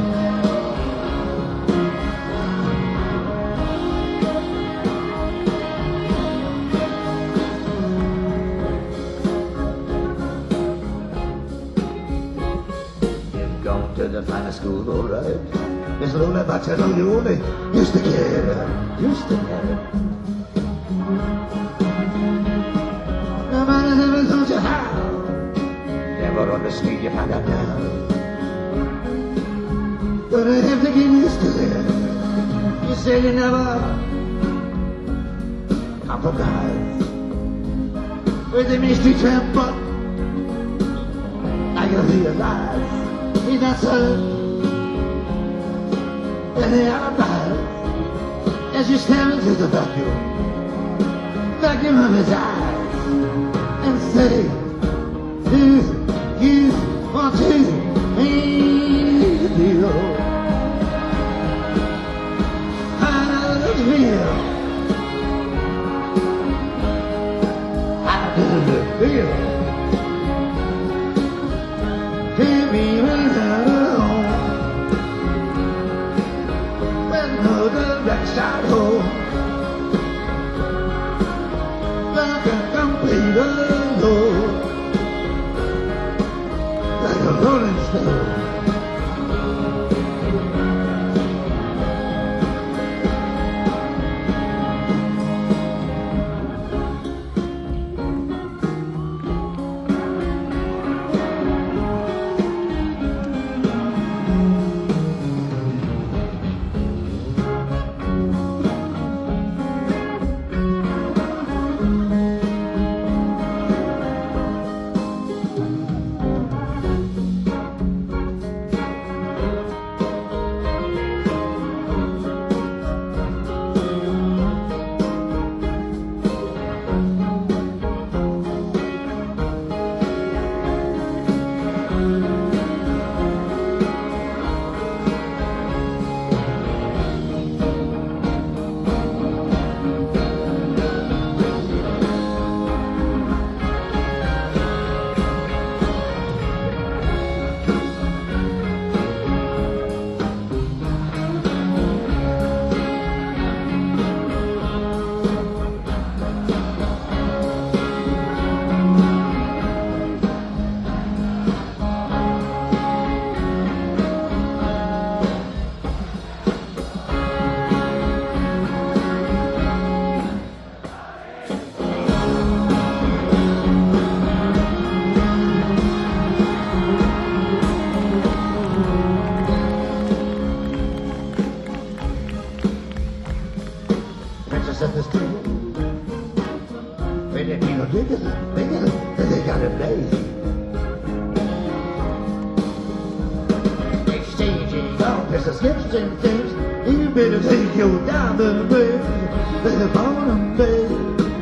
You've gone to the finest school, all right. It's lonely, but you know you only used to get it. Used to get it. No matter ever told you how, never on the street you find out now. Gonna have to get used to it. You say you never compromise with the mystery tramp, but now you realize he's not so. And the alibi as you stare into the vacuum of his eyes, and say, do you want to make a deal? How does it feel? How does it feel? the skips and things. You better take your diamond rings. They're born and made.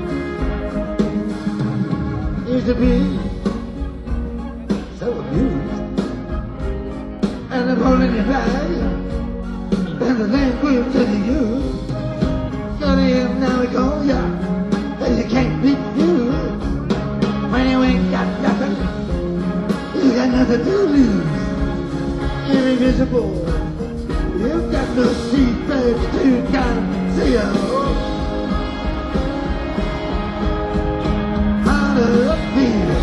Used to be so amused. And I'm holding your flag. And the name grew to the youth. Got him now we call ya. And you can't beat you. When you ain't got nothing, you got nothing to lose. You're invisible. You've got no secrets to conceal. How does it feel?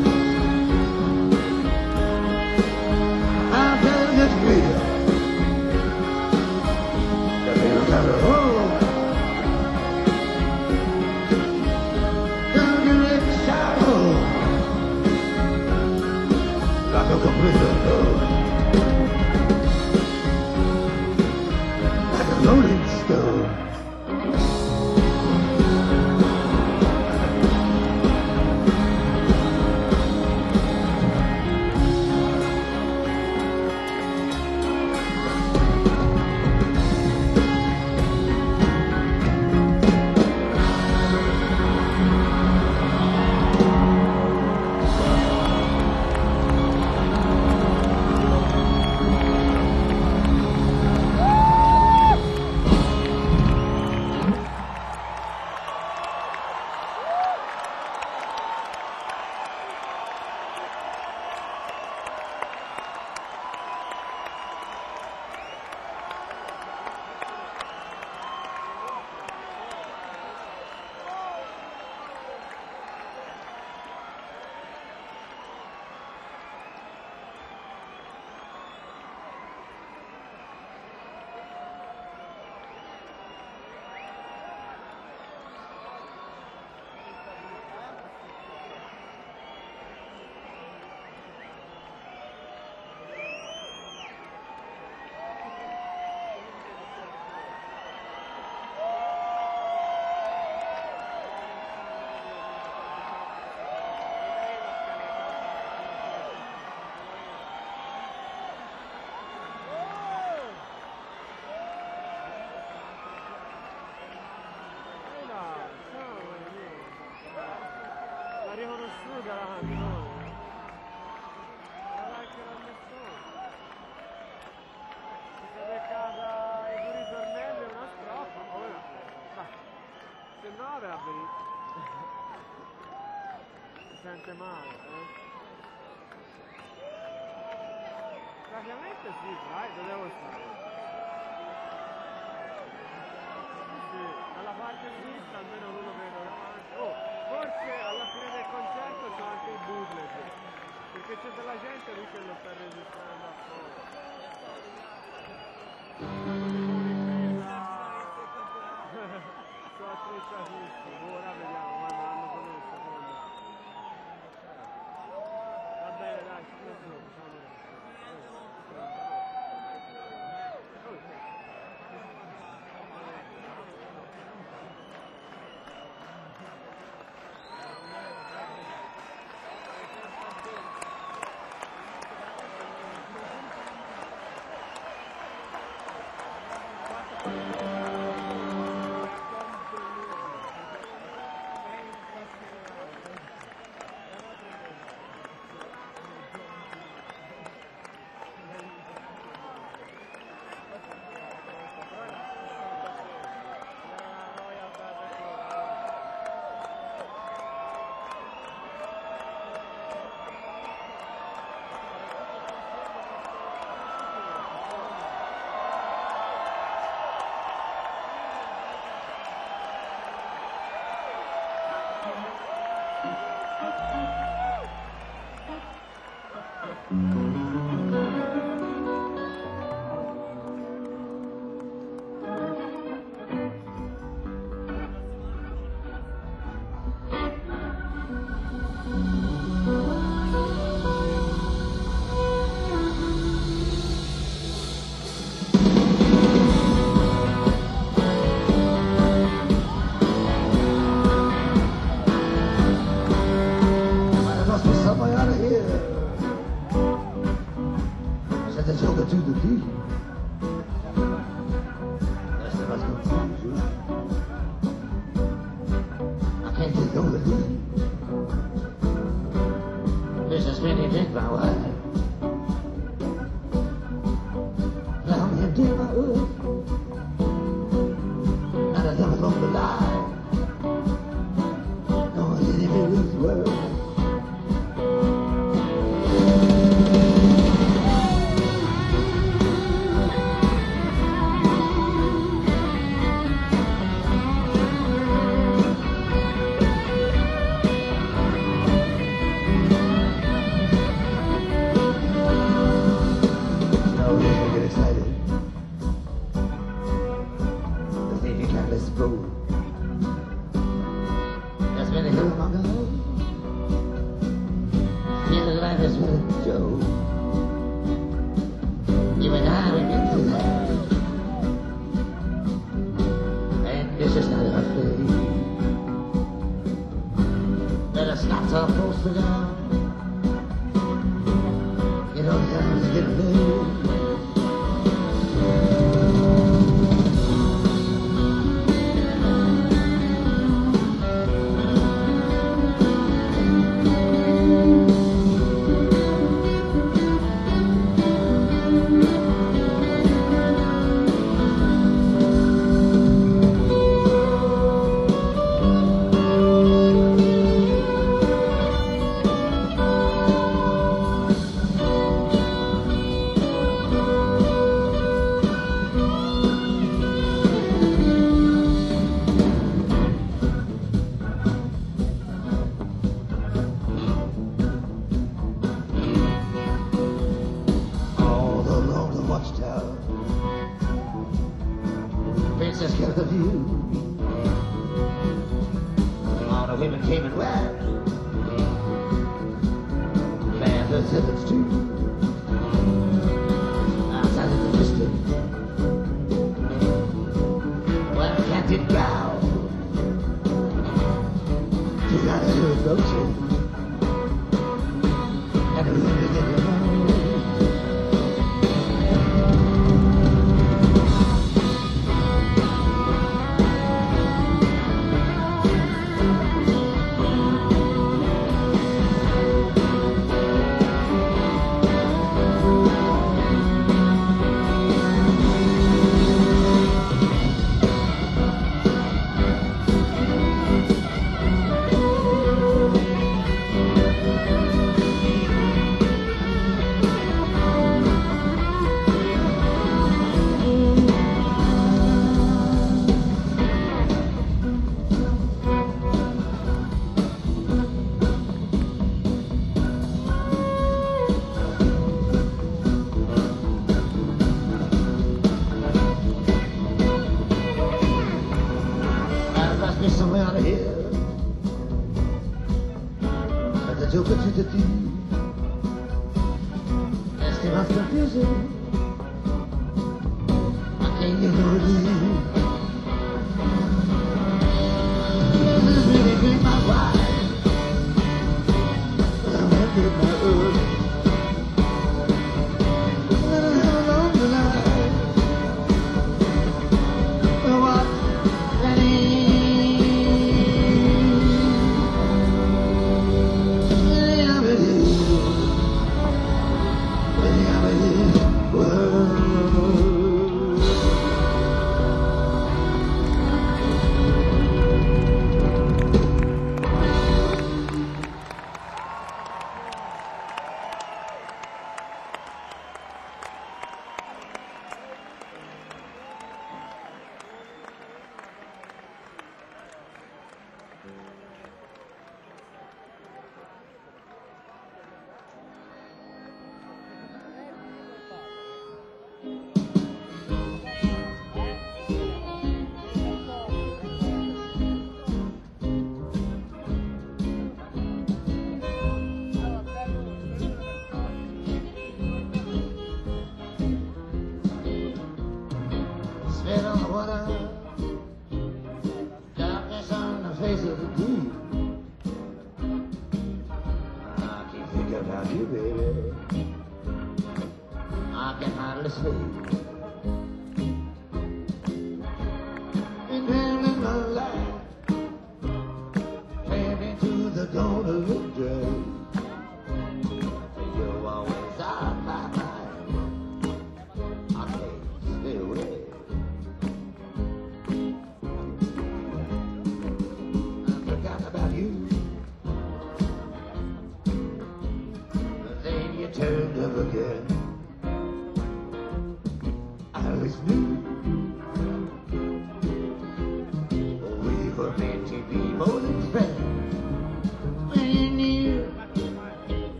How does it feel? The feels out of home. Down the rich shadow. Like a complete unknown. Rolling Stone. riconosciuta la canzone, la like la canzone, si è beccata i due ritornelli e una strofa, se no aveva venito, si sente male, praticamente sì, dai, dove devo stare? Sì, dalla parte sinistra almeno uno vedo davanti. Oh, forse alla fine del concerto c'è anche il bootleg, perché c'è della gente lì che lo sta registrando a fuoco. Sono attrezzatissimi, ora vediamo, quando l'hanno conosciuto secondo me. Va bene, dai, ci facciamo vedere. To the deep. That's when he did my wife. Now he did my earth. And I never thought to lie. No one did it in this world. That's when they hear my God. Feel life is with Joe. You and I went into that. And this is not our fate. Let us not talk close to down. You know, down to get away. Princess kept the view. All the women came and went. Man, the servants too. Outside of the distance. Well, Captain Brown. You got a good notion. And the women get your money. Somewhere out of here, but the joker to the thief, asked him out confusing. I can't get no relief. This really been my wife, but I'm happy with my earth. Let her have a long life. Oh, what? That ain't. Spit on the water, darkness on the face of the deep. I can't think about you, baby. I can hardly sleep. In my life, turned into the dawn of the day.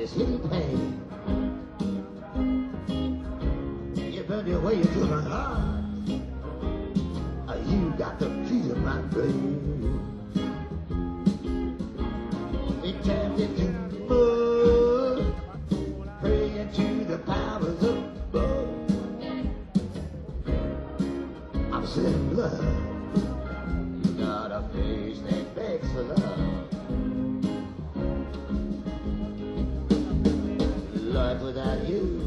this hitting pain. You burned your way into my heart. You got the key to my brain. It turned into mud, praying to the powers above. I'm saying blood. You got a face that begs for love. Life without you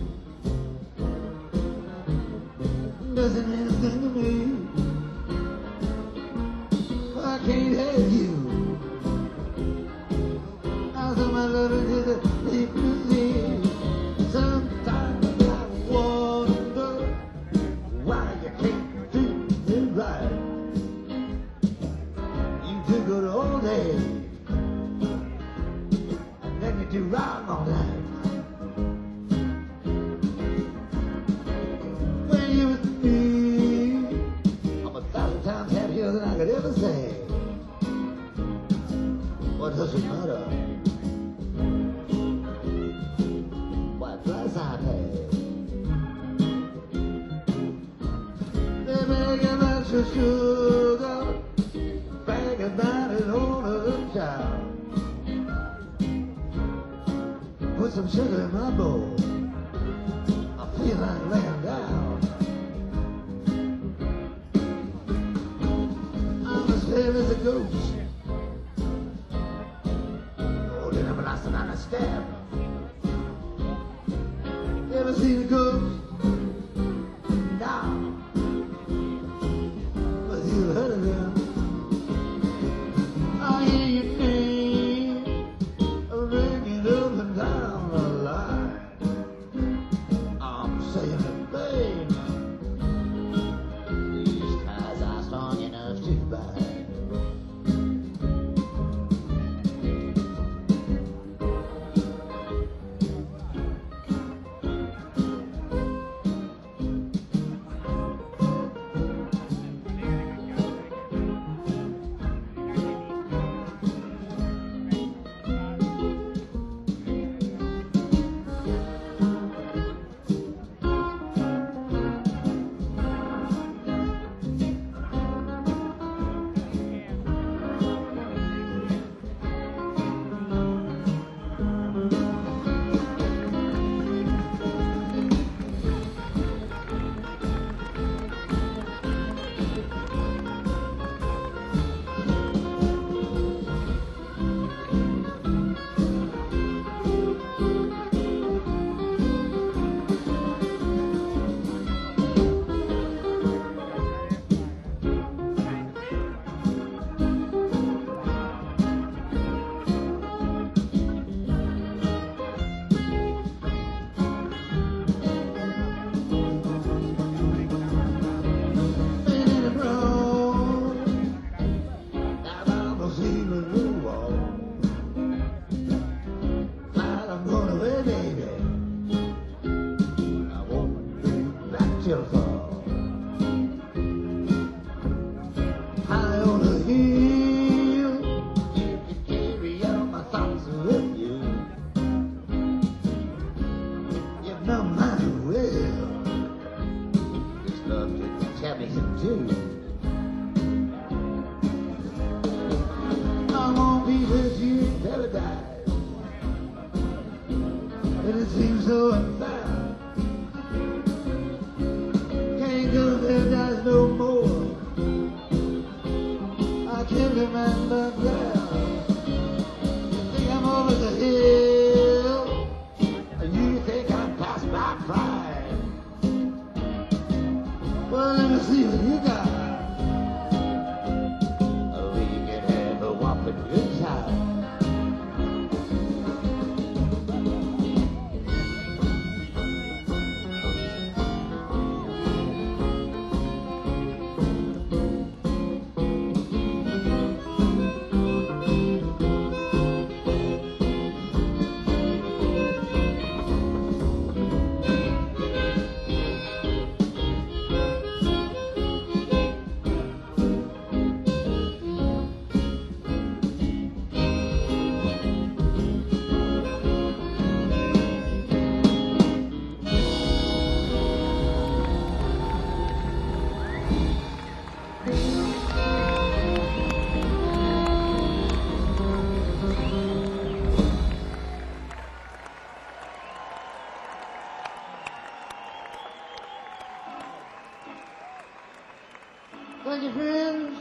doesn't mean anything to me. I can't have you. I throw my love into the deep sea. Sometimes I wonder why you can't treat me right. You do good all day, and then you do wrong all night. When you're with me, I'm 1,000 times happier than I could ever say. What does it matter? What price I pay? They make a bunch of sugar, brag about it all of the time. Put some sugar in my bowl, I feel like laying down. I'm as fair as a ghost. On a step. Ever seen a ghost? No. But you heard of them. I hear your name ringing up and down the line. I'm saying it, babe. These ties are strong enough to bind. thank you, friends.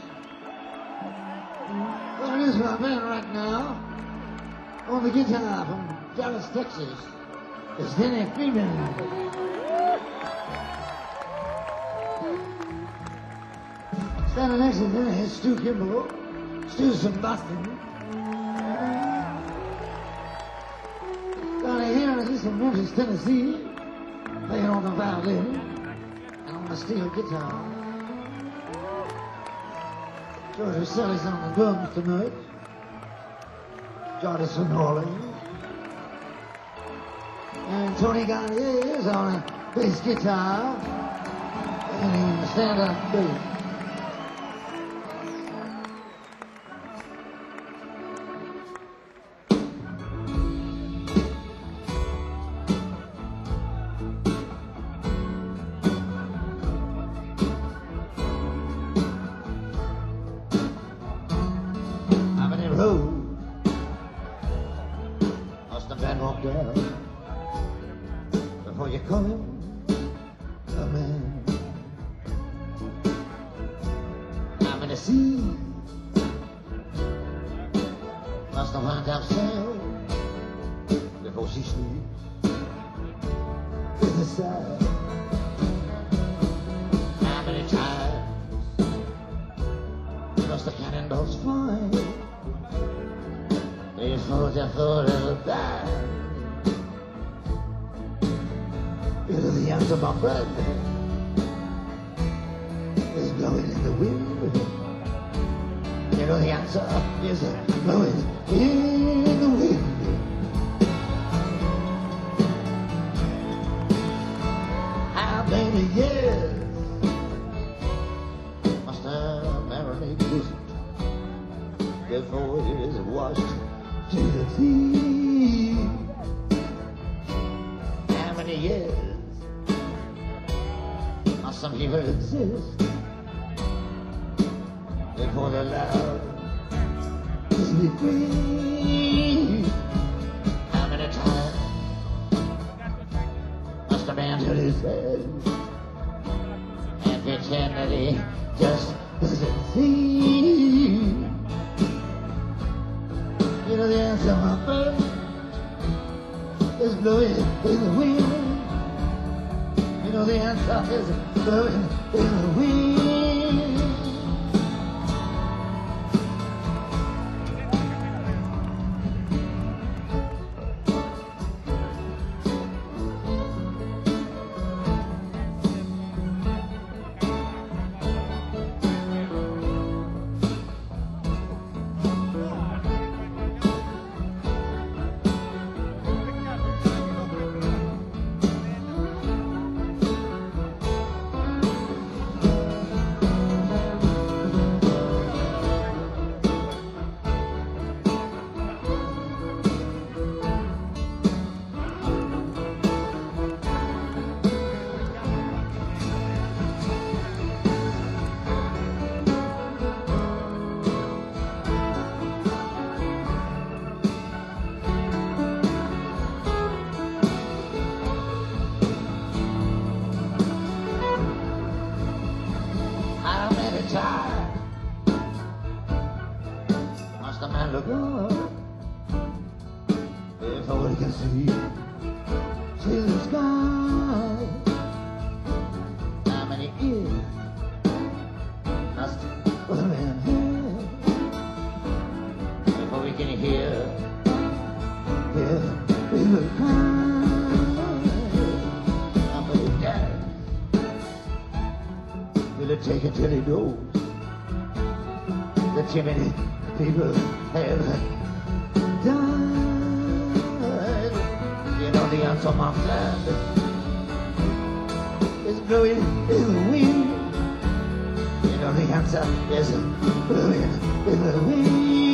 Well, it is my band right now. On the guitar from Dallas, Texas, is Denny Freeman. Standing next to Denny is Stu Kimball. Stu's from Boston. Down here is from Memphis, Tennessee, playing on the violin and on the steel guitar. George Roselli's on the drums tonight. George is from New Orleans. And Tony Garnier is on a bass guitar and a stand-up bass. Before you call him a man, I'm in the sea. Must have find out Sam before she sleeps with the side. How many times must the cannonballs fly before the thought of die? You know the answer, my friend, is blowing in the wind. You know the answer is blowing in the wind. How many years must a marinade visit before it is washed to the sea? How many years must some people exist before they're allowed to be free? How many times must a man turn his head and pretend that he just doesn't see? You know the answer, my friend, is blowing in the wind. You know the answer is blowing in the wind. Must a man look up before he can see to the sky? How many ears must a man have before we can hear people cry? How many days will it take until he knows that too many people have died? You know the answer, my friend, is blowing in the wind. You know the answer is blowing in the wind.